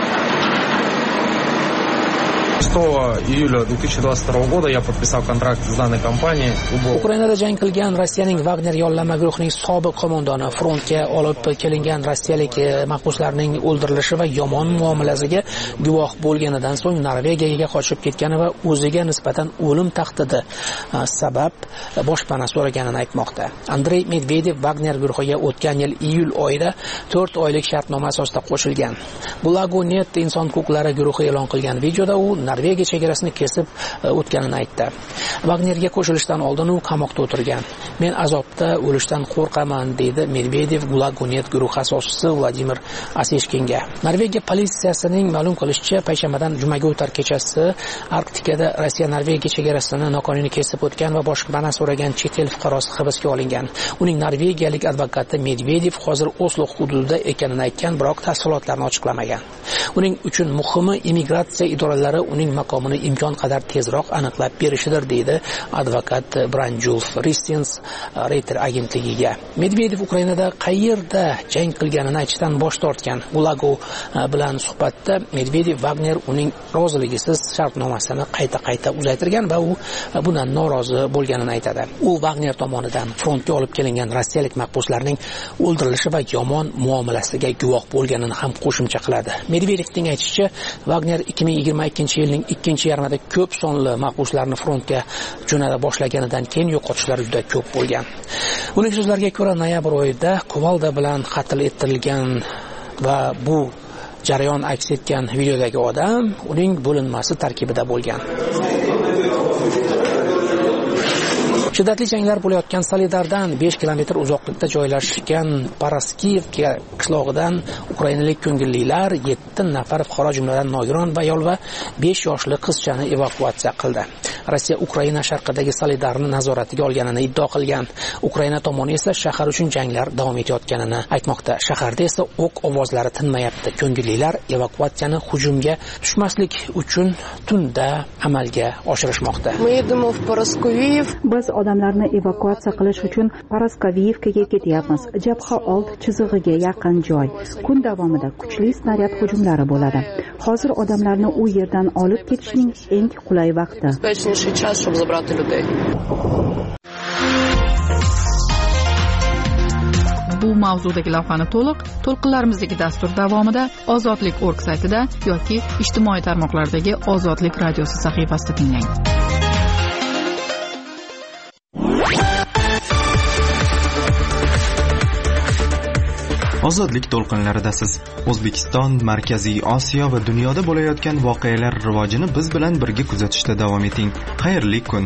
шестого июля две тысячи двадцать второго года я подписал контракт с данной компанией. Ukrainada jang qilgan Rossiyaning Wagner yollama guruhining sobiq qo'mondoni frontga olib kelingan rossiyalik mahbuslarning o'ldirilishi va yomon muomalasiga guvoh bo'lganidan so'ng Norvegiyaga qochib ketgani va o'ziga nisbatan o'lim tahdidi sabab boshpana so'raganini aytmoqda. Andrey Medvedev Wagner guruhiga o'tgan yil iyul oyida to'rt oylik shartnoma asosida qo'shilgan. Blagonet inson huquqlari guruhi e'lon qilgan videoda u Norvegiya chegarasini kesib o'tganini aytdi. Wagnerga qo'shilishdan oldin u qamoqda o'tirgan. Men azobda o'lishdan qo'rqaman, dedi Medvedev Blagonet guruhi asoschisi Vladimir Aseshkinga. Norvegiya politsiyasining ma'lum qilishicha, payshanbadan jumaga o'tar kechasi Arktikada Rossiya Norvegiya chegarasini noqonuniy kesib o'tgan va boshpana so'ragan chet el fuqarosi hibsga olingan. Uning norvegiyalik advokati Medvedev hozir Oslo hududida ekanini aytgan, biroq tafsilotlarni ochiqlamagan. Uning uchun muhimi immigratsiya idoralari uning maqomini imkon qadar tezroq aniqlab berishidir, deydi advokat Branjulf Ristens Reuters agentligiga. Medvedev Ukrainada qayerda jang qilganini aytishdan bosh tortgan. Ulago bilan suhbatda Medvedev Wagner uning roziligisiz shartnomasini qayta-qayta uzaytirgan va u bundan norozi bo'lganini aytadi. U Wagner tomonidan frontga olib kelingan rossiyalik mahbuslarning o'ldirilishi va yomon muomalasiga guvoh bo'lganini ham qo'shimcha qiladi. Medvedevning aytishicha, Wagner ikki ming yigirma ikkinchi yilning ikkinchi yarmida ko'p sonli mahbuslarni frontga jo'nata boshlaganidan keyin yo'qotishlar juda ko'p bo'lgan. Uning so'zlariga ko'ra, noyabr oyida kuvalda bilan qatl etilgan va bu jarayon aks etgan videodagi odam uning bo'linmasi tarkibida bo'lgan. Shiddatli janglar bo'layotgan Solidardan besh kilometr uzoqlikda joylashgan Paraskivka qishlog'idan ukrainalik ko'ngillilar yetti nafar fuqaro jumladan nogiron va ayol va besh yoshli qizchani evakuatsiya qildi. Rossiya Ukraina sharqidagi Solidarni nazoratiga olganini iddao qilgan. Ukraina tomoni esa shahar uchun janglar davom etayotganini aytmoqda. Shaharda esa o'q ovozlari tinmayapti. Ko'ngillilar evakuatsiyani hujumga tushmaslik uchun tunda amalga oshirishmoqda. Biz odamlarni evakuatsiya qilish uchun Paraskaviyevkaga ketyapmiz. Jabha old chizig'iga yaqin joy. Kun davomida kuchli snaryad hujumlari bo'ladi. Hozir odamlarni u yerdan olib ketishning eng qulay vaqti. bu mavzudagi lavhani to'liq to'lqinlarimizdagi dastur davomida Ozodlik org saytida yoki ijtimoiy tarmoqlardagi Ozodlik radiosi sahifasida tinglang. Ozodlik to'lqinlaridasiz. O'zbekiston, Markaziy Osiyo va dunyoda bo'layotgan voqealar rivojini biz bilan birga kuzatishda davom eting. Xayrli kun.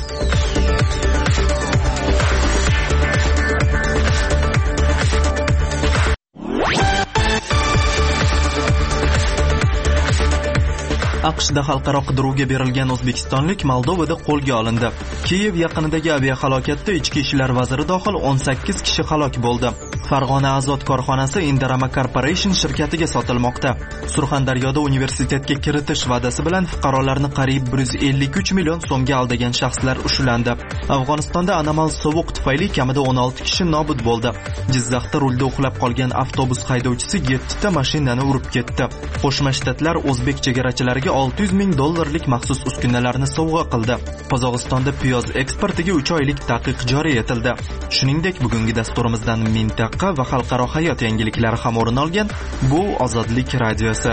AQShda xalqaro qidiruvga berilgan o'zbekistonlik Moldovada qo'lga olindi. Kiyev yaqinidagi aviahalokatda ichki ishlar vaziri dohil o'n sakkiz kishi halok bo'ldi. Farg'ona Azot korxonasi Indarama Corporation shirkatiga sotilmoqda. Surxondaryoda universitetga kiritish va'dasi bilan fuqarolarni qariyb bir yuz ellik uch million so'mga aldagan shaxslar ushlandi. Afg'onistonda anomal sovuq tufayli kamida o'n olti kishi nobud bo'ldi. Jizzaxda rulda uxlab qolgan avtobus haydovchisi yetti ta mashinani urib ketdi. Qo'shma Shtatlar o'zbek chegarachilariga olti yuz ming dollarlik maxsus uskunalarni sovg'a qildi. Qozog'istonda piyoz eksportiga uch oylik taqiq joriy etildi. Shuningdek, bugungi dasturimizdan mintaqa va xalqaro hayot yangiliklari ham o'rin olgan. Bu Ozodlik radiosi.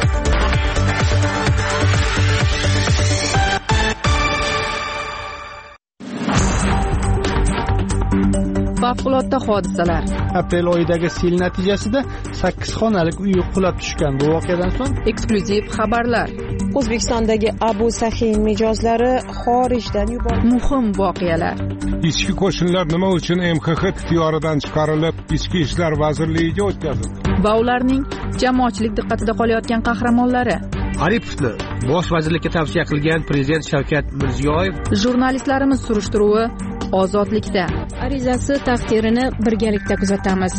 Favqulodda hodisalar. Aprel oyidagi sel natijasida sakkiz xonalik uy qulab tushgan. Bu voqeadan so'ng eksklyuziv xabarlar. O'zbekistondagi Abu Sahin mijozlari xorijdan yuborildi. Muhim voqealar. Ichki qo'shinlar nima uchun M X X ixtiyoridan chiqarilib, Ichki ishlar vazirligiga o'tkazildi? Va ularning jamoatchilik diqqatida qolayotgan qahramonlari. Aripovni bosh vazirlikka tavsiya qilgan prezident Shavkat Mirziyoyev. Jurnalistlarimiz surishtiruvi Ozodlikda. Arizasi taqdirini birgalikda kuzatamiz.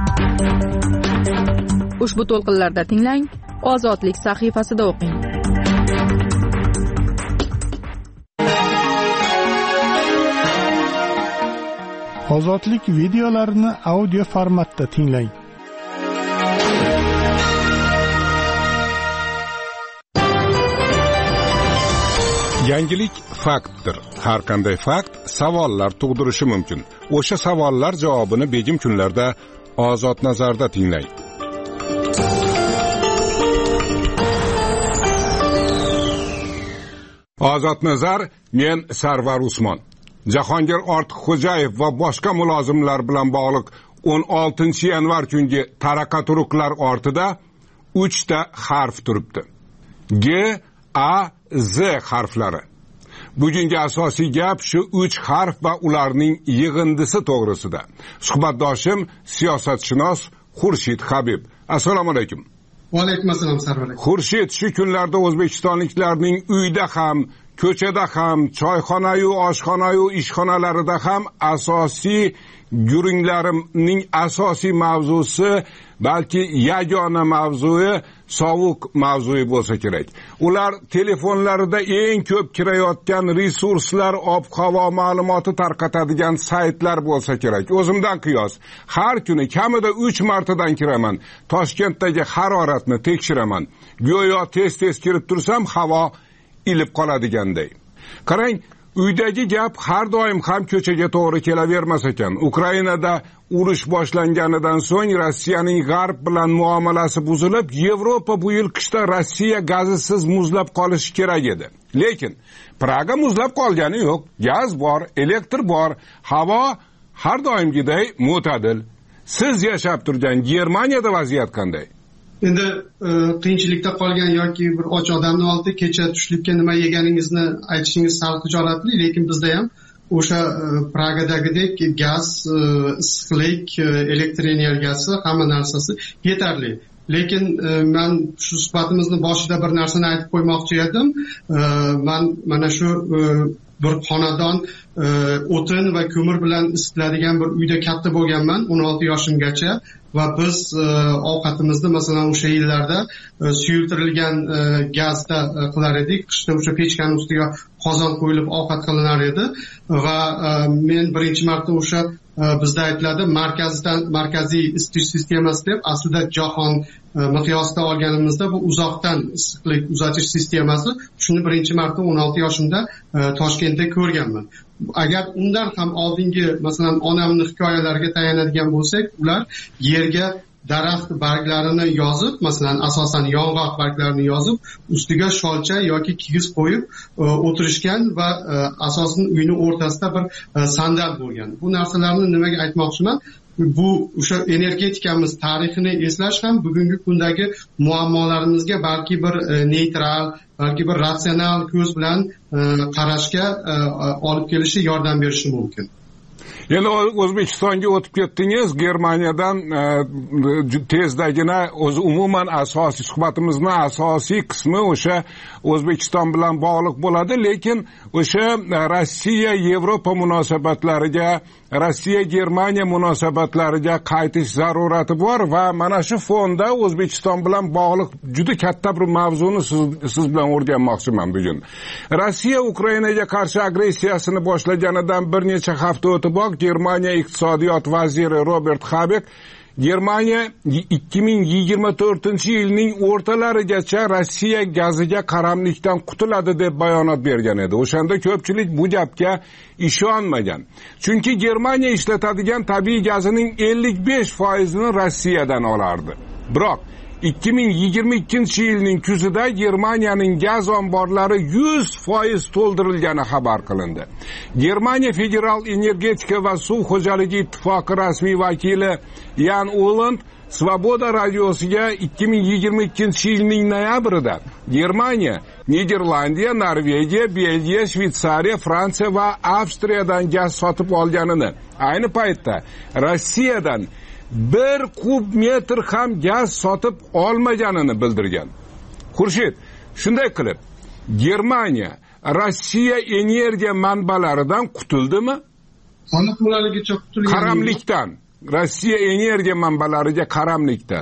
Ushbu to'lqinlarda tinglang, Ozodlik sahifasida o'qing. Ozodlik videolarini audio formatda tinglang. Yangilik faktdir. Har qanday fakt savollar tug'dirishi mumkin. O'sha savollar javobini begim kunlarda Ozod nazarda tinglang. Ozod nazar, men Sarvar Usmon. Jahongir Ortiqxo'jayev va boshqa mulozimlar bilan bog'liq o'n oltinchi yanvar kungi taraqaturuqlar ortida uch ta harf turibdi. G, A, Z harflari. Bugungi asosiy gap shu uch harf va ularning yig'indisi to'g'risida. Suhbatdoshim siyosatshunos Xurshid Habib. Assalomu alaykum. Va alaykum assalom Sarvar. Xurshid, shu kunlarda o'zbekistonliklarning uyda ham, ko'chada ham, choyxona-yu, oshxona-yu, ishxonalarida ham asosiy guringlarimning asosiy mavzusi, balki yagona mavzui sovuq mavzui bo'lsa kerak. Ular telefonlarida eng ko'p kirayotgan resurslar, ob-havo ma'lumoti tarqatadigan saytlar bo'lsa kerak. O'zimdan qiyos, har kuni kamida uch martadan kiraman. Toshkentdagi haroratni tekshiraman. Go'yo tez-tez kirib tursam, havo ilib qoladiganday. Qarang, uydagi gap har doim ham ko'chaga to'g'ri kelavermas ekan. Ukrainada urush boshlanganidan so'ng Rossiyaning g'arb bilan muomalasi buzilib, Yevropa bu yil qishda Rossiya gazisiz muzlab qolishi kerak edi. Lekin Praga muzlab qolgani yo'q. Gaz bor, elektr bor, havo har doimgiday mo'tadil. Siz yashab turgan Germaniyada vaziyat qanday? Endi qiyinchilikda qolgan yoki bir och odamni oldi kecha tushlikka nima yeganingizni aytishingiz sal xijolatli, lekin bizda ham o'sha Pragadagidek gaz, issiqlik, elektr energiyasi, hamma narsasi yetarli. Lekin men shu suhbatimizni boshida bir narsani aytib qo'ymoqchi edim. Men mana shu bir xonadon o'tin va ko'mir bilan isitiladigan bir uyda katta bo'lganman o'n olti yoshimgacha va biz ovqatimizni masalan o'sha yillarda suyultirilgan gazda qilar edik. Qishda o'sha pechkani ustiga qozon qo'yilib ovqat qilinar edi va men birinchi marta o'sha bizda aytiladi markazdan markaziy isitish sistemasi deb, aslida jahon miqyosida olganimizda bu uzoqdan issiqlik uzatish sistemasi. Shuni birinchi marta o'n olti yoshimda Toshkentda ko'rganman. Agar undan ham oldingi, masalan, onamning hikoyalariga tayanadigan bo'lsak, ular yerga daraxt barglarini yozib, masalan, asosan yong'oq barglarini yozib, ustiga sholcha yoki kigiz qo'yib o'tirishgan va asosan uyni o'rtasida bir sandal bo'lgan. Bu narsalarni nimaga aytmoqchiman? Bu o'sha energetikamiz tarixini eslash ham bugungi kundagi muammolarimizga balki bir neytral, balki bir ratsional ko'z bilan qarashga olib kelishi, yordam berishi mumkin. Endi O'zbekistonga o'tib ketdingiz. Germaniyadan tezdagina o'zi umuman asosiy suhbatimizning asosiy qismi o'sha O'zbekiston bilan bog'liq bo'ladi, lekin o'sha Rossiya Yevropa munosabatlariga, Rossiya Germaniya munosabatlariga qaytish zarurati bor va mana shu fonda O'zbekiston bilan bog'liq juda katta bir mavzuni siz, siz bilan o'rganmoqchiman bugun. Rossiya Ukrainaga qarshi agressiyasini boshlaganidan bir necha hafta o'tiboq Germaniya iqtisodiyot vaziri Robert Habeck Germaniya ikki ming yigirma to'rtinchi yilning o'rtalarigacha Rossiya gaziga qaramlikdan qutuladi deb bayonot bergan edi. O'shanda ko'pchilik bu gapga ishonmagan. Chunki Germaniya ishlatadigan tabiiy gazining ellik besh foizini Rossiyadan olardi. Biroq ikki ming yigirma ikkinchi yilning kuzida Germaniyaning gaz omborlari yuz foiz to'ldirilgani xabar qilindi. Germaniya Federal energetika va suv xo'jaligi ittifoqi rasmiy vakili Jan Uland Svoboda radiosiga ikki ming yigirma ikkinchi yilning noyabrida Germaniya, Niderlandiya, Norvegiya, Belgiya, Shveysariya, Fransiya va Avstriyadan gaz sotib olganini, ayni paytda Rossiyadan bir kub metr ham gaz sotib olmaganini bildirgan. Xurshid, shunday qilib, Germaniya Rossiya energiya manbalaridan qutuldimi? Aniq bo'laligicha qutulgan. Qaramlikdan, Rossiya energiya manbalariga qaramlikdan.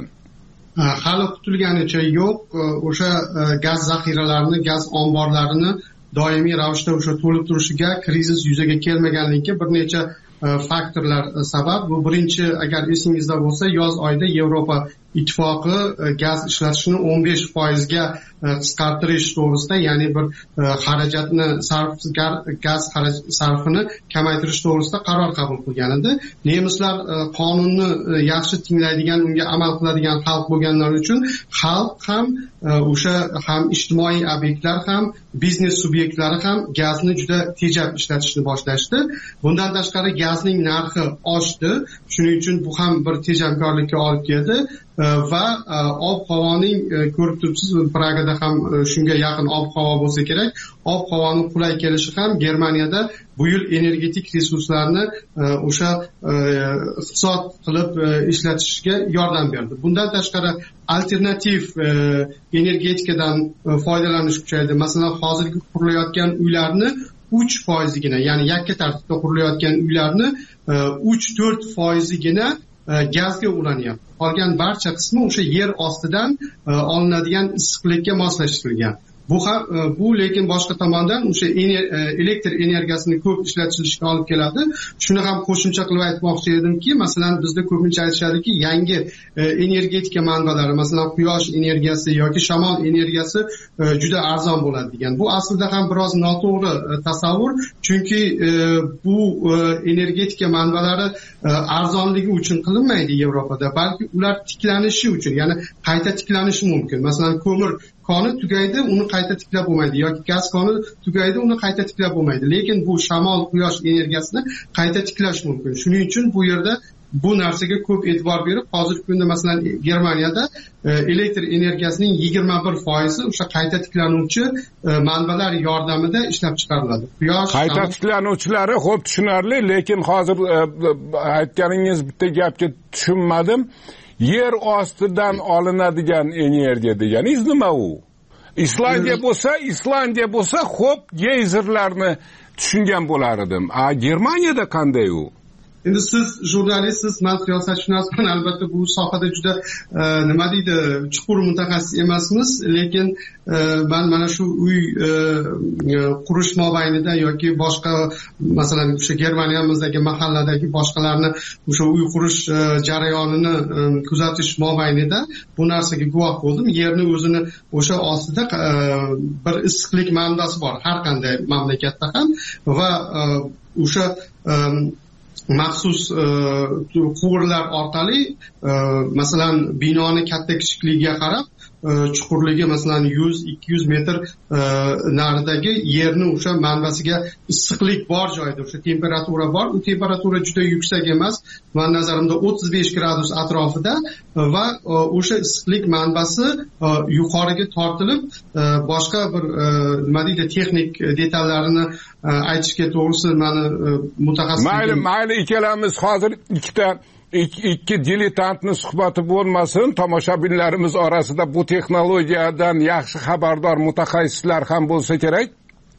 Hali qutulganicha yo'q. O'sha gaz zaxiralarini, gaz omborlarini doimiy ravishda o'sha to'lib turishiga, krizis yuzaga kelmaganligiga bir necha faktorlar sabab. Bu birinchi, agar esingizda bo'lsa, yoz oyida Yevropa ittifoqi gaz ishlatishni o'n besh foizga qisqartirish to'g'risida, ya'ni bir xarajatni sarf gaz sarfini kamaytirish to'g'risida qaror qabul qilgan edi. Nemislar qonunni yaxshi tinglaydigan, unga amal qiladigan xalq bo'lganlari uchun xalq ham o'sha ham ijtimoiy obyektlar ham biznes subyektlari ham gazni juda tejab ishlatishni boshlashdi. Bundan tashqari gazning narxi oshdi. Shuning uchun bu ham bir tejamkorlikka olib keldi va ob-havoning, ko'rib turibsiz, Pragada ham shunga yaqin ob-havo bo'lsa kerak, ob-havoning qulay kelishi ham Germaniyada bu yil energetik resurslarni o'sha iqtisod qilib ishlatishga yordam berdi. Bundan tashqari alternativ energetikadan foydalanish kuchaydi. Masalan, hozirgi qurilayotgan uylarni uch foizigina, ya'ni yakka tartibda qurilayotgan uylarni uch to'rt foizigina gazga ulanyapti. Qolgan barcha qismi o'sha yer ostidan olinadigan issiqlikka moslashtirilgan. Bu ham bu lekin boshqa tomondan o'sha elektr energiyasini ko'p ishlatilishiga olib keladi. Shuni ham qo'shimcha qilib aytmoqchi edimki, masalan, bizda ko'pincha aytishadiki, yangi energetika manbalari, masalan, quyosh energiyasi yoki shamol energiyasi juda arzon bo'ladi degan. Bu aslida ham biroz noto'g'ri tasavvur, chunki bu energetika manbalari arzonligi uchun qilinmaydi Yevropada, balki ular tiklanishi uchun, ya'ni qayta tiklanishi mumkin. Masalan, ko'mir koni tugaydi, uni qayta tiklab bo'lmaydi, yoki gaz koni tugaydi, uni qayta tiklab bo'lmaydi. Lekin bu shamol, quyosh energiyasini qayta tiklash mumkin. Shuning uchun bu yerda bu narsaga ko'p e'tibor berib, hozirgi kunda masalan Germaniyada elektr energiyasining yigirma bir foizi o'sha qayta tiklanuvchi manbalar yordamida ishlab chiqariladi. Quyosh qayta tiklanuvchilari xo'p tushunarli, lekin hozir aytganingiz bitta gapga tushunmadim. Yer ostidan olinadigan energiya deganingiz nima u? Islandiya bo'lsa, Islandiya bo'lsa, xo'p, geyzerlarni tushungan bo'lar edim. A Germaniyada qanday u? endi siz jurnalistsiz, men siyosatshunosman, albatta bu sohada juda nima deydi chuqur mutaxassis emasmiz, lekin men mana shu uy qurish mobaynida yoki boshqa masalan o'sha Germaniyamizdagi mahalladagi boshqalarni o'sha uy qurish jarayonini kuzatish mobaynida bu narsaga guvoh bo'ldim. Yerni o'zini o'sha ostida bir issiqlik manbasi bor har qanday mamlakatda ham va o'sha maxsus quvurlar orqali masalan binoni katta kichikligiga qarab chuqurligi masalan yuz ikki yuz metr naridagi yerni o'sha manbasiga issiqlik bor joyda o'sha temperatura bor. U temperatura juda yuksak emas, men nazarimda o'ttiz besh gradus atrofida va o'sha issiqlik manbasi yuqoriga tortilib boshqa bir nima deydi texnik detallarini aytishga to'g'risi meni mutaxassis. Mayli, mayli ikkalamiz hozir ikkita ikki diletantni suhbati bo'lmasin, tomoshabinlarimiz orasida bu texnologiyadan yaxshi xabardor mutaxassislar ham bo'lsa kerak.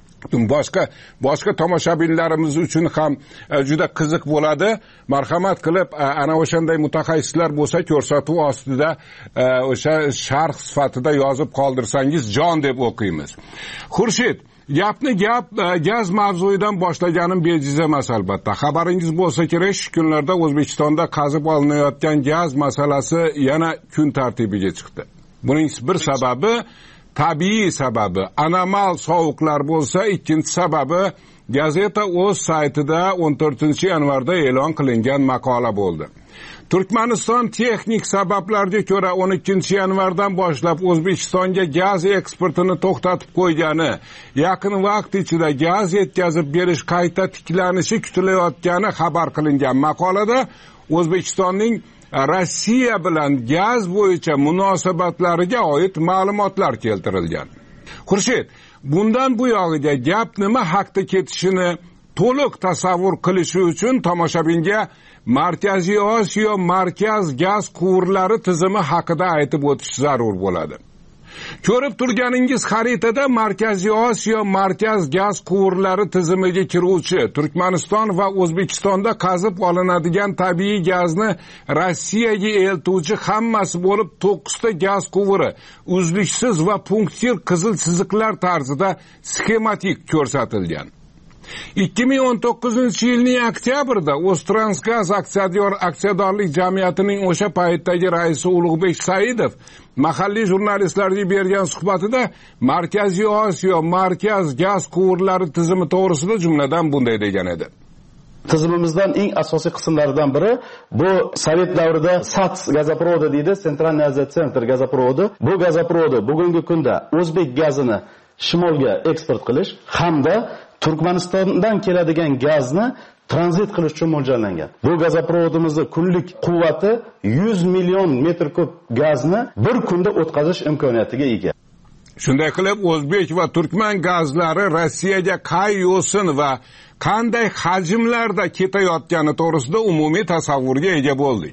boshqa boshqa tomoshabinlarimiz uchun ham juda qiziq bo'ladi. Marhamat qilib ana o'shanday mutaxassislar bo'lsa ko'rsatuv ostida o'sha sharh sifatida yozib qoldirsangiz jon deb o'qiymiz. Xurshid, gapni gap gaz mavzuidan boshlaganim bejiz emas albatta. Xabaringiz bo'lsa kerak, shu kunlarda O'zbekistonda qazib olinayotgan gaz masalasi yana kun tartibiga chiqdi. Buning bir sababi tabiiy sababi, anomal sovuqlar bo'lsa, ikkinchi sababi gazeta o'z saytida o'n to'rtinchi yanvarda e'lon qilingan maqola bo'ldi. Turkmaniston texnik sabablarga ko'ra o'n ikkinchi yanvardan boshlab O'zbekistonga gaz eksportini to'xtatib qo'ygani, yaqin vaqt ichida gaz yetkazib berish qayta tiklanishi kutilayotgani xabar qilingan maqolada O'zbekistonning Rossiya bilan gaz bo'yicha munosabatlariga oid ma'lumotlar keltirilgan. Xurshid, bundan bu yog'iga gap nima haqda ketishini to'liq tasavvur qilishi uchun tomoshabinga Markaziy Osiyo markaz gaz quvurlari tizimi haqida aytib o'tish zarur bo'ladi. Ko'rib turganingiz xaritada Markaziy Osiyo markaz gaz quvurlari tizimiga kiruvchi Turkmaniston va O'zbekistonda qazib olinadigan tabiiy gazni Rossiyaga eltuvchi hammasi bo'lib to'qqizta gaz quvuri uzluksiz va punktir qizil chiziqlar tarzida sxematik ko'rsatilgan. ikki ming o'n to'qqizinchi yilning oktyabrida O'ztransgaz aksiyador aksiyadorlik jamiyatining o'sha paytdagi raisi Ulug'bek Saidov mahalliy jurnalistlarga bergan suhbatida Markaziy Osiyo markaz gaz quvurlari tizimi to'g'risida jumladan bunday degan edi. Tizimimizdan eng asosiy qismlaridan biri bu Sovet davrida SATS gazoprovodi deydi, Centralniy Aziya Center gazoprovodi. Bu gazoprovodi bugungi kunda o'zbek gazini shimolga eksport qilish hamda Turkmanistondan keladigan gazni tranzit qilish uchun mo'ljallangan. Bu gazoprovodimizning kunlik quvvati yuz million metr kub gazni bir kunda o'tkazish imkoniyatiga ega. Shunday qilib o'zbek va turkman gazlari Rossiyaga qay yo'sin va qanday hajmlarda ketayotgani to'g'risida umumiy tasavvurga ega bo'ldik.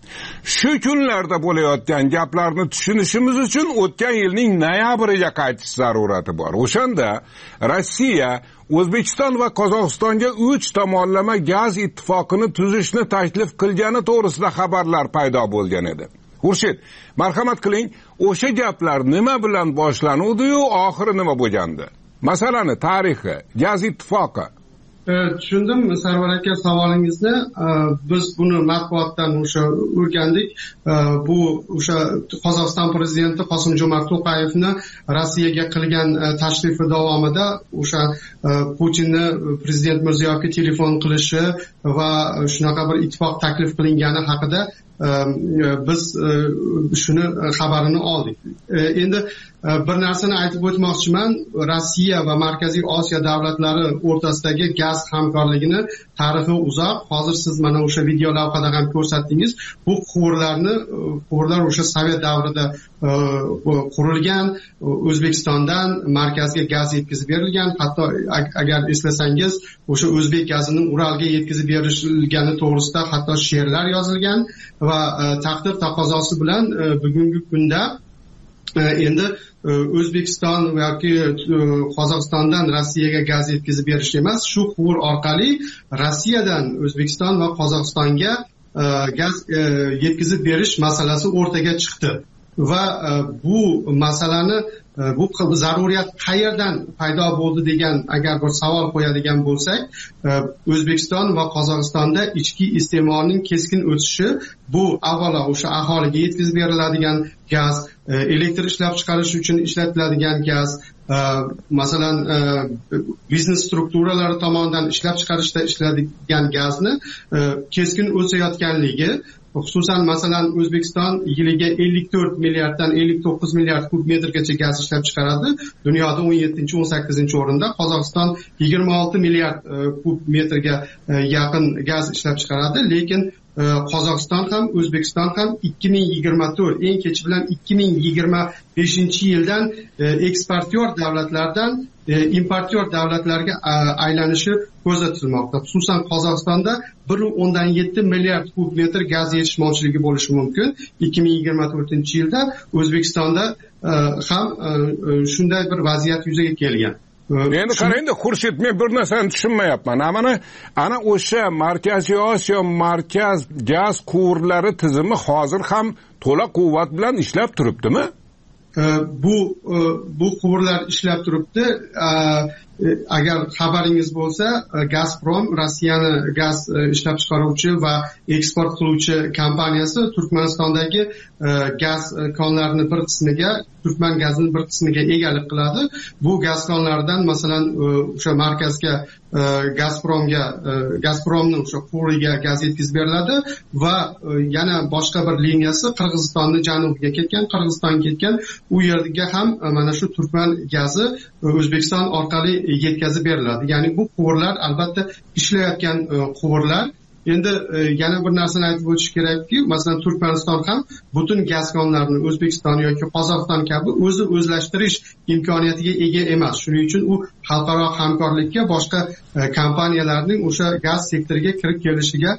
Shu kunlarda bo'layotgan gaplarni tushunishimiz uchun o'tgan yilning noyabriga qaytish zarurati bor. O'shanda Rossiya O'zbekiston va Qozog'istonga uch tomonlama gaz ittifoqini tuzishni taklif qilgani to'g'risida xabarlar paydo bo'lgan edi. Xurshid, marhamat qiling, o'sha gaplar nima bilan boshlanuvdi-yu, oxiri nima bo'lgandi? Masalani tarixi, gaz ittifoqi. Tushundim Sarvar aka savolingizni. Biz buni matbuotdan o'sha o'rgandik. Bu o'sha Qozog'iston prezidenti Qosim-Jo'mart To'qayevni Rossiyaga qilgan tashrifi davomida o'sha Putinni prezident Mirziyoyevga telefon qilishi va shunaqa bir ittifoq taklif qilingani haqida biz shuni xabarini oldik. Endi bir narsani aytib o'tmoqchiman. Rossiya va Markaziy Osiyo davlatlari o'rtasidagi gaz hamkorligini tarixi uzoq. Hozir siz mana o'sha video lavhada ham ko'rsatdingiz. Bu quvurlarni quvurlar o'sha Sovet davrida qurilgan, O'zbekistondan markazga gaz yetkazib berilgan. Hatto agar eslasangiz, o'sha o'zbek gazining Uralga yetkazib berilgani to'g'risida hatto she'rlar yozilgan va taqdir taqozosi bilan bugungi kunda endi O'zbekiston yoki Qozog'istondan Rossiyaga gaz yetkazib berish emas, shu quvur orqali Rossiyadan O'zbekiston va Qozog'istonga gaz yetkazib berish masalasi o'rtaga chiqdi va bu masalani bu zaruriyat qayerdan paydo bo'ldi degan agar bir savol qo'yadigan bo'lsak, O'zbekiston va Qozog'istonda ichki iste'molning keskin o'sishi bu avvalo o'sha aholiga yetkazib beriladigan gaz, elektr ishlab chiqarish uchun ishlatiladigan gaz, masalan biznes strukturalari tomonidan ishlab chiqarishda ishlanadigan gazni keskin o'sayotganligi, xususan masalan O'zbekiston yiliga ellik to'rt milliarddan ellik to'qqiz milliard kub metrgacha gaz ishlab chiqaradi. Dunyoda o'n yettinchi o'n sakkizinchi o'rinda. Qozog'iston yigirma olti milliard kub metrga yaqin gaz ishlab chiqaradi, lekin Qozog'iston ham O'zbekiston ham ikki ming yigirma to'rt eng kech bilan ikki ming yigirma beshinchi yildan eksportyor davlatlardan importyor davlatlarga aylanishi ko'zda tutilmoqda. Xususan Qozog'istonda bir nuqta o'ndan yetti milliard kub metr gaz yetishmovchiligi bo'lishi mumkin. ikki ming yigirma to'rtinchi yilda O'zbekistonda ham shunday bir vaziyat yuzaga kelgan. Endi qarangda Xurshid, men bir narsani tushunmayapman. Mana ana o'sha Markaziy Osiyo markaz gaz quvurlari tizimi hozir ham to'la quvvat bilan ishlab turibdimi? Bu bu quvurlar ishlab turibdi. Agar xabaringiz bo'lsa, Gazprom, Rossiyani gaz ishlab chiqaruvchi va eksport qiluvchi kompaniyasi Turkmanistondagi gaz konlarining bir qismiga, Turkman gazining bir qismiga egalik qiladi. Bu gaz konlaridan masalan o'sha markazga Gazpromga, Gazpromning o'sha quvuriga gaz yetkazib beriladi va yana boshqa bir liniyasi Qirg'izistonning janubiga ketgan, Qirg'izistonga ketgan. U yerga ham mana shu Turkman gazi O'zbekiston orqali yetkazib beriladi. Ya'ni bu quvurlar albatta ishlayotgan quvurlar. Endi yana bir narsani aytib o'tish kerakki, masalan Turkmaniston ham butun gaz konlarini O'zbekiston yoki Qozog'iston kabi o'zi o'zlashtirish imkoniyatiga ega emas. Shuning uchun u xalqaro hamkorlikka boshqa kompaniyalarning o'sha gaz sektoriga kirib kelishiga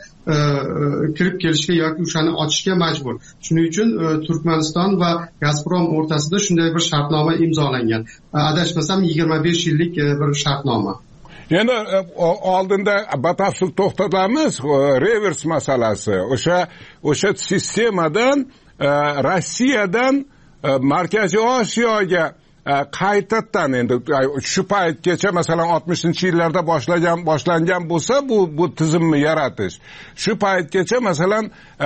kirib kelishiga yoki o'shani ochishga majbur. Shuning uchun Turkmaniston va Gazprom o'rtasida shunday bir shartnoma imzolangan. Adashmasam yigirma besh yillik bir shartnoma. Endi oldinda batafsil to'xtatamiz revers masalasi. O'sha o'sha sistemadan Rossiyadan Markaziy Osiyoga qaytadan endi shu paytgacha masalan oltmishinchi yillarda boshlagan boshlangan bo'lsa bu bu tizimni yaratish shu paytgacha masalan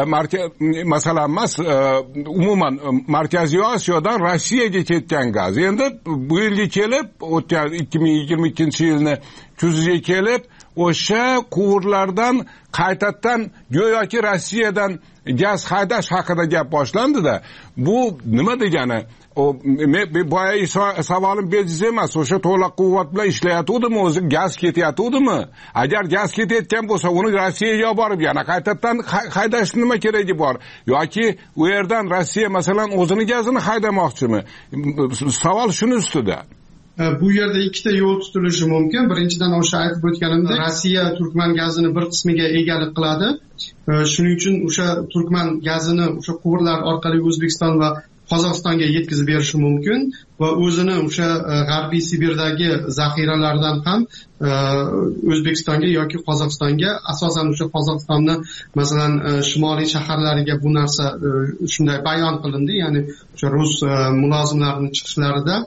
masalan emas umuman Markaziy Osiyodan Rossiyaga ketgan gaz endi bu yilga kelib o'tgan ikki ming yigirma ikkinchi yilni kuziga kelib o'sha quvurlardan qaytadan go'yoki Rossiyadan gaz haydash haqida gap boshlandi-da. Bu nima degani? O boya savolim bejiz emas. O'sha to'liq quvvat bilan ishlayotdimi, o'zi gaz ketyaptimi? Agar gaz ketayotgan bo'lsa, uni Rossiyaga olib borib yana qaytadan haydash nima keragi bor? Yoki u yerdan Rossiya masalan o'zini gazini haydamoqchimi? Savol shuni ustida. Bu yerda ikkita yo'l tutilishi mumkin. Birinchidan o'sha aytib o'tganimdek, Rossiya Turkman gazini bir qismiga egalik qiladi. Shuning uchun o'sha Turkman gazini o'sha quvurlar orqali O'zbekiston va Qozog'istonga yetkazib berishi mumkin va o'zini o'sha G'arbiy Sibirdagi zaxiralardan ham O'zbekistonga yoki Qozog'istonga, asosan o'sha Qozog'istonni masalan shimoliy shaharlariga bu narsa shunday bayon qilindi, ya'ni o'sha rus mulozimlarining chiqishlarida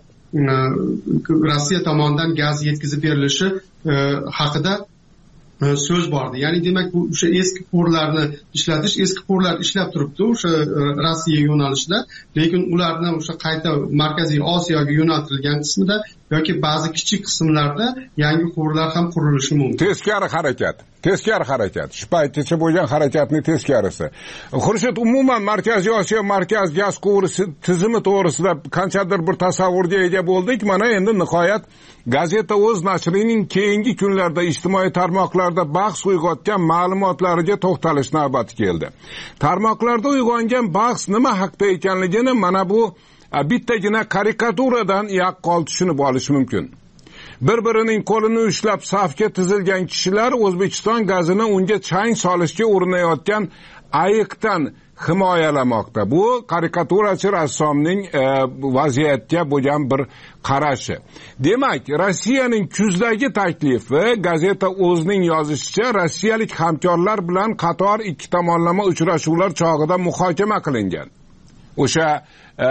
Rossiya tomonidan gaz yetkazib berilishi haqida so'z bordi. Ya'ni demak bu o'sha eski quvurlarni ishlatish, eski quvurlar ishlab turibdi o'sha Rossiya yo'nalishida, lekin ularni o'sha qayta Markaziy Osiyoga yo'naltirilgan qismida yoki ba'zi kichik qismlarda yangi quvurlar ham qurilishi mumkin. Teskari harakat, teskari harakat. Shu paytgacha bo'lgan harakatning teskarisi. Xurshid, umuman Markaziy Osiyo markaz gaz quvuri tizimi to'g'risida qanchadir bir tasavvurga ega bo'ldik. Mana endi nihoyat gazeta o'z nashrining keyingi kunlarda ijtimoiy tarmoqlarda bahs uyg'otgan ma'lumotlariga to'xtalish navbati keldi. Tarmoqlarda uyg'ongan bahs nima haqida ekanligini mana bu bittagina karikaturadan yaqqol tushunib olish mumkin. Bir-birining qo'lini ushlab safga tizilgan kishilar O'zbekiston gazini unga chang solishga urinayotgan ayiqdan himoyalamoqda. Bu karikaturachi rassomning e, vaziyatga bo'lgan bir qarashi. Demak, Rossiyaning kuzdagi taklifi, gazeta o'zining yozishicha, rossiyalik hamkorlar bilan qator ikki tomonlama uchrashuvlar chog'ida muhokama qilingan. O'sha e,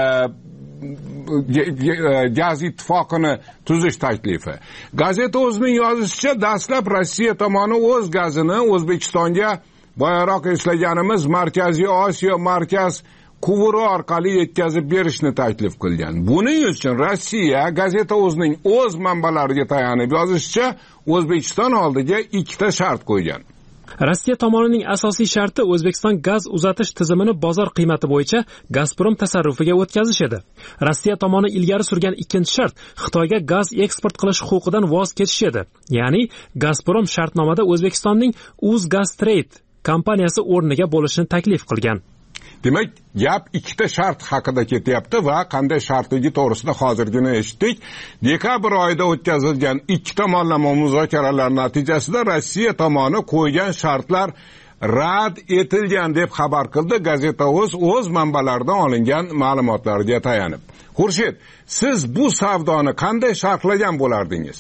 gaz ittifoqini tuzish taklifi. Gazeta o'zining yozishicha, dastlab Rossiya tomoni o'z gazini O'zbekistonga boyaroq eslaganimiz Markaziy Osiyo markaz quvuri orqali yetkazib berishni taklif qilgan. Buning uchun Rossiya gazeta o'zining o'z manbalariga tayanib yozishicha, O'zbekiston oldiga ikkita shart qo'ygan. Rossiya tomonining asosiy sharti O'zbekiston gaz uzatish tizimini bozor qiymati bo'yicha Gazprom tasarrufiga o'tkazish edi. Rossiya tomoni ilgari surgan ikkinchi shart Xitoyga gaz eksport qilish huquqidan voz kechish edi. Ya'ni Gazprom shartnomada O'zbekistonning Uzgaztrade kompaniyasi o'rniga bo'lishni taklif qilgan. Demak, gap ikkita shart haqida ketyapti va qanday shartligi to'g'risida hozirgina eshitdik. Dekabr oyida o'tkazilgan ikki tomonlama muzokaralar natijasida Rossiya tomoni qo'ygan shartlar rad etilgan deb xabar qildi gazeta o'z o'z manbalaridan olingan ma'lumotlarga tayanib. Xurshid, siz bu savdoni qanday sharhlagan bo'lardingiz?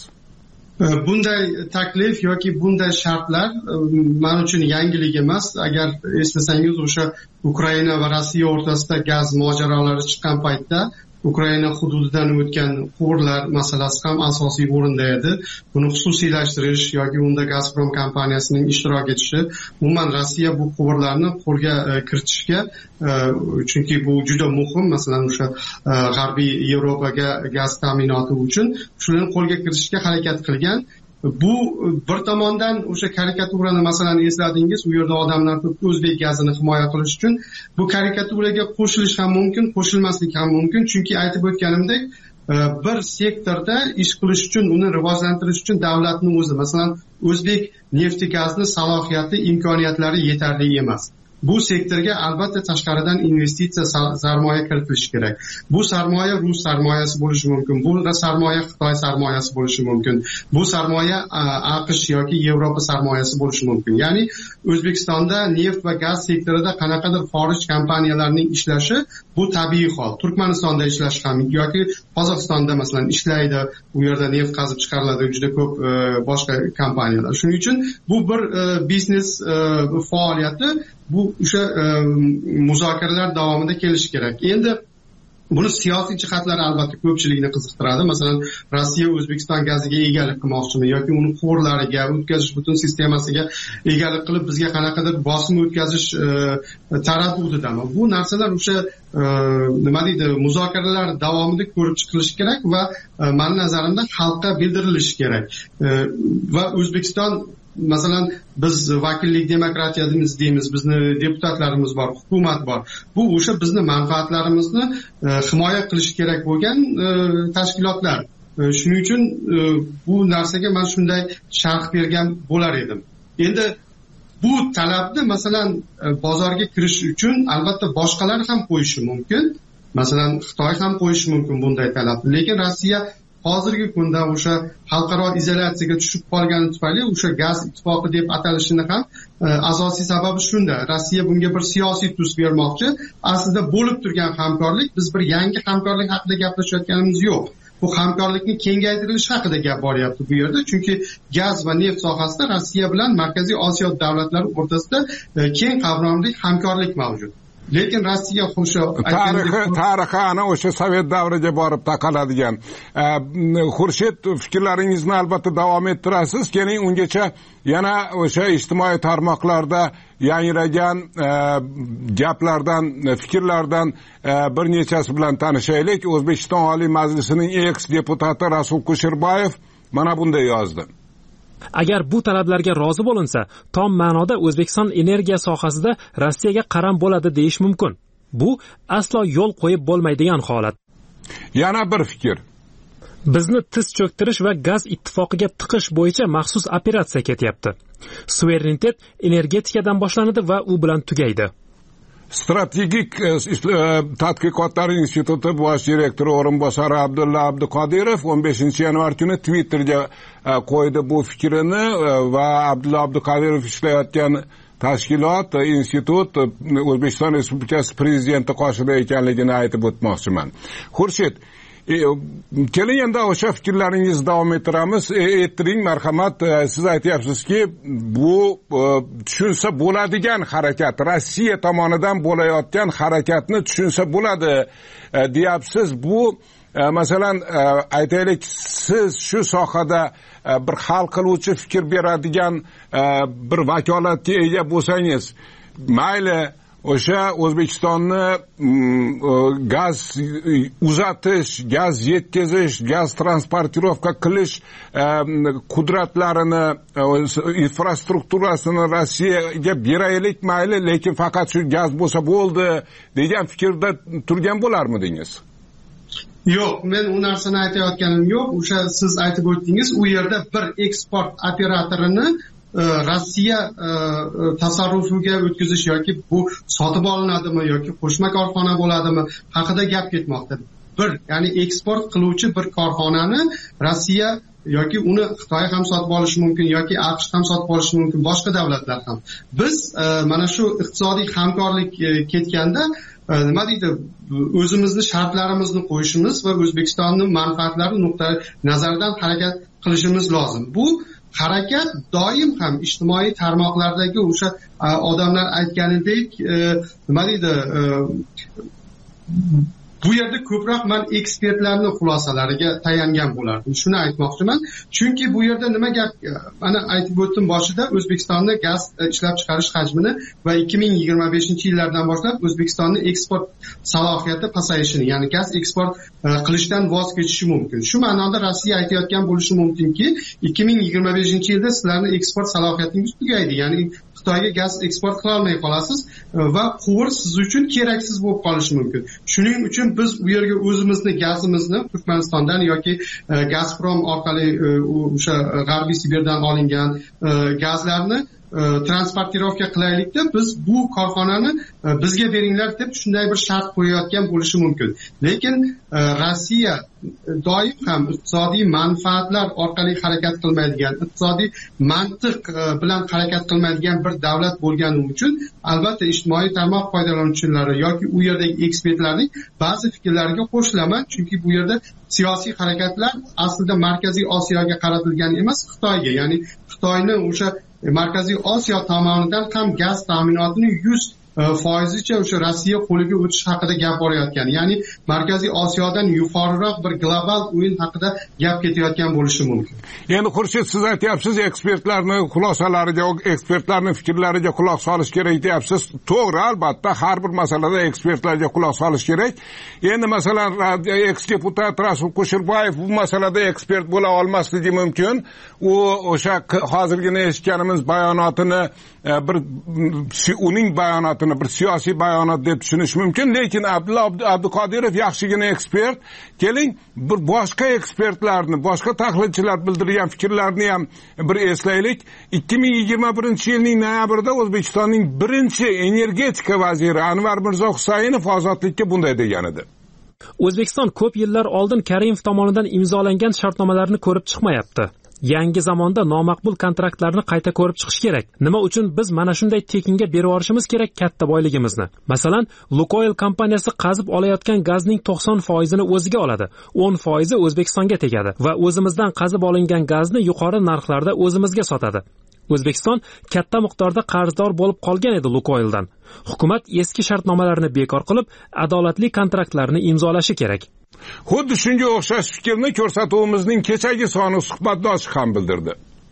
Bunday taklif yoki bunday shartlar men uchun yangilik emas. Agar eslasangiz, o'sha Ukraina va Rossiya o'rtasida gaz mojarolari chiqqan paytda Ukraina hududidan o'tgan quvurlar masalasi ham asosiy o'rinda edi. Buni xususiylashtirish yoki unda Gazprom kompaniyasining ishtirok etishi, umuman Rossiya bu quvurlarni qo'lga kiritishga, chunki bu juda muhim, masalan o'sha g'arbiy Yevropaga gaz ta'minoti uchun shularni qo'lga kiritishga harakat qilgan. Bu bir tomondan o'sha karikaturani masalan esladingiz, u yerda odamlar o'zbek gazini himoya qilish uchun bu karikaturaga qo'shilish ham mumkin, qo'shilmaslik ham mumkin, chunki aytib o'tganimdek, bir sektorda ish qilish uchun, uni rivojlantirish uchun davlatning o'zi, masalan o'zbek nefti gazni salohiyati, imkoniyatlari yetarli emas. Bu sektorga albatta tashqaridan investitsiya, sarmoya kiritilishi kerak. Bu sarmoya Rus sarmoyasi bo'lishi mumkin, bu sarmoya Xitoy sarmoyasi bo'lishi mumkin, bu sarmoya AQSh yoki Yevropa sarmoyasi bo'lishi mumkin. Ya'ni O'zbekistonda neft va gaz sektorida qanaqadir xorij kompaniyalarining ishlashi bu tabiiy hol. Turkmanistonda ishlash ham yoki Qozog'istonda masalan ishlaydi, u yerda neft qazib chiqariladi, juda ko'p boshqa kompaniyalar. Shuning uchun bu bir biznes faoliyati, bu o'sha muzokaralar davomida kelishi kerak. Endi buni siyosiy jihatlari albatta ko'pchilikni qiziqtiradi. Masalan, Rossiya O'zbekiston gaziga egalik qilmoqchimi yoki uni quvurlariga, o'tkazish butun sistemasiga egalik qilib bizga qanaqadir bosim o'tkazish taraddudidami? Bu narsalar o'sha nima deydi, muzokaralar davomida ko'rib chiqilishi kerak va mening nazarimda xalqqa bildirilishi kerak. Va O'zbekiston, masalan, biz vakillik demokratiyamiz deymiz, bizni deputatlarimiz bor, hukumat bor. Bu o'sha bizni manfaatlarimizni himoya qilish kerak bo'lgan tashkilotlar. Shuning uchun bu narsaga men shunday sharh bergan bo'lar edim. Endi bu talabni masalan bozorga kirish uchun albatta boshqalar ham qo'yishi mumkin. Masalan, Xitoy ham qo'yishi mumkin bunday talabni. Lekin Rossiya hozirgi kunda o'sha xalqaro izolyatsiyaga tushib qolgani tufayli o'sha gaz ittifoqi deb atalishini ham asosiy sababi shunda. Rossiya bunga bir siyosiy tus bermoqchi. Aslida bo'lib turgan hamkorlik, biz bir yangi hamkorlik haqida gaplashayotganimiz yo'q. Bu hamkorlikni kengaytirilishi haqida gap boryapti bu yerda, chunki gaz va neft sohasida Rossiya bilan Markaziy Osiyo davlatlari o'rtasida keng qavramli hamkorlik mavjud. Lekin Rossiya o'sha tarixi tarixi ana o'sha Sovet davriga borib taqaladigan. Xurshid, fikrlaringizni albatta davom ettirasiz. Keling, ungacha yana o'sha ijtimoiy tarmoqlarda yangragan gaplardan, fikrlardan bir nechasi bilan tanishaylik. O'zbekiston Oliy Majlisining eks deputati Rasul Kusherbayev mana bunday yozdi. Agar bu talablarga rozi bo'linsa, tom ma'noda O'zbekiston energiya sohasida Rossiyaga qaram bo'ladi deyish mumkin. Bu aslo yo'l qo'yib bo'lmaydigan holat. Yana bir fikr. Bizni tiz cho'ktirish va gaz ittifoqiga tiqish bo'yicha maxsus operatsiya ketyapti. Suverenitet energetikadan boshlanadi va u bilan tugaydi. Strategik tadqiqotlar instituti bosh direktori o'rinbosari Abdulla Abduqodirov o'n beshinchi yanvar kuni Twitterga qo'ydi bu fikrini va Abdulla Abduqodirov ishlayotgan tashkilot, institut O'zbekiston Respublikasi prezidenti qoshida ekanligini aytib o'tmoqchiman. Xurshid, E, keling endi o'sha fikrlaringizni davom ettiramiz. E, ettiring, marhamat. E, siz aytyapsizki, bu e, tushunsa bo'ladigan harakat, Rossiya tomonidan bo'layotgan harakatni tushunsa bo'ladi e, deyapsiz. Bu e, masalan e, aytaylik, siz shu sohada e, bir hal qiluvchi fikr beradigan e, bir vakolatga ega bo'lsangiz, mayli o'sha O'zbekistonni gaz uzatish, gaz yetkazish, gaz transportirovka qilish qudratlarini, infrastrukturasini Rossiyaga beraylik mayli, lekin faqat shu gaz bo'lsa bo'ldi degan fikrda turgan bo'larmidingiz? Yo'q, men u narsani aytayotganim yo'q. O'sha siz aytib o'tdingiz, u yerda bir eksport operatorini Rossiya tasarrufiga o'tkazish yoki bu sotib olinadimi yoki qo'shma korxona bo'ladimi haqida gap ketmoqda. Bir, ya'ni eksport qiluvchi bir korxonani Rossiya yoki uni Xitoy ham sotib olishi mumkin yoki AQSh ham sotib olishi mumkin, boshqa davlatlar ham. Biz mana shu iqtisodiy hamkorlik ketganda nima deydi, o'zimizni shartlarimizni qo'yishimiz va O'zbekistonning manfaatlari nuqtai nazaridan harakat qilishimiz lozim. Bu harakat doim ham ijtimoiy tarmoqlardagi o'sha odamlar aytganidek nima deydi, bu yerda ko'proq men ekspertlarning xulosalariga tayangan bo'lardim. Shuni aytmoqchiman. Chunki bu yerda nima gap, mana aytib o'tdim boshida, O'zbekistonda gaz ishlab chiqarish hajmini va ikki ming yigirma beshinchi yillardan boshlab O'zbekistonning eksport salohiyati pasayishini, ya'ni gaz eksport qilishdan voz kechishi mumkin. Shu ma'noda Rossiya aytayotgan bo'lishi mumkinki, ikki ming yigirma beshinchi yilda sizlarning eksport salohiyatingiz tugaydi, ya'ni Xitoyga gaz eksport qila olmay qolasiz va quvur siz uchun keraksiz bo'lib qolishi mumkin. Shuning uchun biz bu yerga o'zimizni gazimizni Turkmanistondan yoki Gazprom orqali o'sha G'arbiy Sibirdan olingan gazlarni transportirovka qilaylikda, biz bu korxonani bizga beringlar deb shunday bir shart qo'yayotgan bo'lishi mumkin. Lekin Rossiya doim ham iqtisodiy manfaatlar orqali harakat qilmaydigan, iqtisodiy mantiq bilan harakat qilmaydigan bir davlat bo'lgani uchun albatta ijtimoiy tarmoq foydalanuvchilari yoki u yerdagi ekspertlarning ba'zi fikrlariga qo'shilaman, chunki bu yerda siyosiy harakatlar aslida Markaziy Osiyoga qaratilgan emas, Xitoyga, ya'ni Xitoyni o'sha Markaziy Osiyo tomonidan ham gaz ta'minotining yuz foizicha o'sha Rossiya qo'liga o'tish haqida gap borayotgan. Ya'ni Markaziy Osiyodan yuqoriroq bir global o'yin haqida gap ketayotgan bo'lishi mumkin. Endi Xurshid, siz aytyapsiz, ekspertlarning xulosalariga, ekspertlarning fikrlariga quloq solish kerak deyapsiz. To'g'ri, albatta har bir masalada ekspertlarga quloq solish kerak. Endi masalan, eks-deputat Rasul Kusherbayev bu masalada ekspert bo'la olmasligi mumkin. U o'sha hozirgina eshitganimiz bayonotini bir uning bayonotini bir siyosiy bayonot deb tushunish mumkin, lekin Abdulla Abduqodirov yaxshigina ekspert. Keling, bir boshqa ekspertlarni, boshqa tahlilchilar bildirgan fikrlarni ham bir eslaylik. ikki ming yigirma birinchi yilning noyabrida O'zbekistonning birinchi energetika vaziri Anvar Mirzo Husaynov ozodlikka bunday degan edi. O'zbekiston ko'p yillar oldin Karimov tomonidan imzolangan shartnomalarni ko'rib chiqmayapti. Yangi zamonda nomaqbul kontraktlarni qayta ko'rib chiqish kerak. Nima uchun biz mana shunday tekinga berib yuborishimiz kerak katta boyligimizni? Masalan, Lukoil kompaniyasi qazib olayotgan gazning to'qson foizini o'ziga oladi. o'n foizi O'zbekistonga tegadi va o'zimizdan qazib olingan gazni yuqori narxlarda o'zimizga sotadi. O'zbekiston katta miqdorda qarzdor bo'lib qolgan edi Lukoildan. Hukumat eski shartnomalarni bekor qilib, adolatli kontraktlarni imzolashi kerak. Xuddi shunga o'xshash fikrni ko'rsatuvimizning kechagi soni suhbatdoshi ham bildirdi.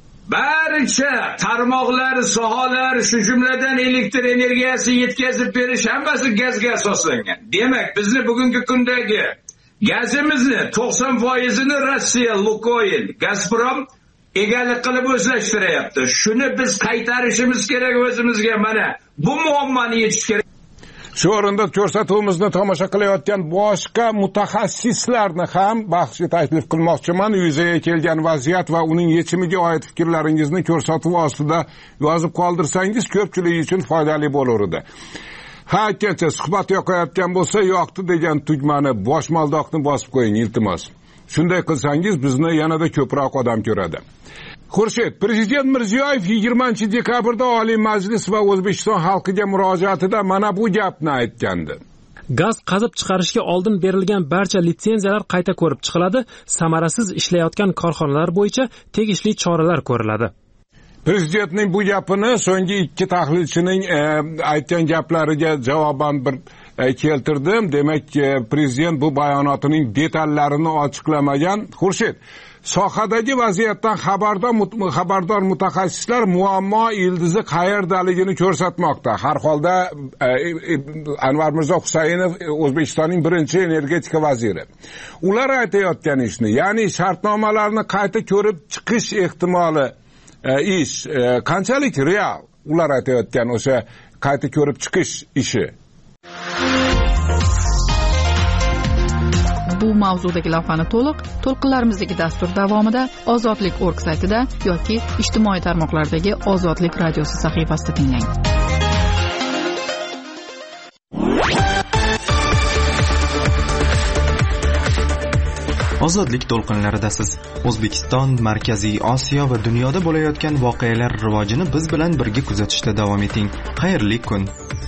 Barcha tarmoqlar, sohalar, shu jumladan elektr energiyasi yetkazib berish hammasi gazga asoslangan. Demak, bizni bugungi kundagi gazimizni to'qson foizini Rossiya, Lukoil, Gazprom egalik qilib o'zlashtiryapti. Shuni biz qaytarishimiz kerak o'zimizga. Mana bu muammoni yechish kerak. Shu o'rinda ko'rsatuvimizni tomosha qilayotgan boshqa mutaxassislarni ham bahsga taklif qilmoqchiman. Yuzaga kelgan vaziyat va uning yechimiga oid fikrlaringizni ko'rsatuv ostida yozib qoldirsangiz ko'pchilik uchun foydali bo'lardi. Ha, aytgancha, suhbat yoqayotgan bo'lsa, yoqdi degan tugmani, boshmaldoqni bosib qo'ying, iltimos. Shunday qilsangiz bizni yanada ko'proq odam ko'radi. Xurshid, Prezident Mirziyoyev yigirmanchi dekabrda Oliy Majlis va O'zbekiston xalqiga murojaatida mana bu gapni aytgandi. Gaz qazib chiqarishga oldin berilgan barcha litsenziyalar qayta ko'rib chiqiladi, samarasiz ishlayotgan korxonalar bo'yicha tegishli choralar ko'riladi. Prezidentning bu gapini so'nggi ikki tahlilchining e, aytgan gaplariga javoban bir e, keltirdim. Demak, e, prezident bu bayonotining detallarini ochiqlamagan. Xurshid, sohadagi vaziyatdan xabardor xabardor mutaxassislar muammo ildizi qayerdaligini ko'rsatmoqda. Har holda e, e, Anvar Mirzo Husaynov O'zbekistonning birinchi energetika vaziri. Ular aytayotgan ishni, ya'ni shartnomalarni qayta ko'rib chiqish ehtimoli ish qanchalik real? Ular aytayotgan o'sha qayta ko'rib chiqish ishi. Bu mavzudagi lavhani to'liq to'lqinlarimizdagi dastur davomida Ozodlik org saytida yoki ijtimoiy tarmoqlardagi Ozodlik radiosi sahifasida tinglang. Ozodlik to'lqinlaridasiz. O'zbekiston, Markaziy Osiyo va dunyoda bo'layotgan voqealar rivojini biz bilan birga kuzatishda davom eting. Xayrli kun.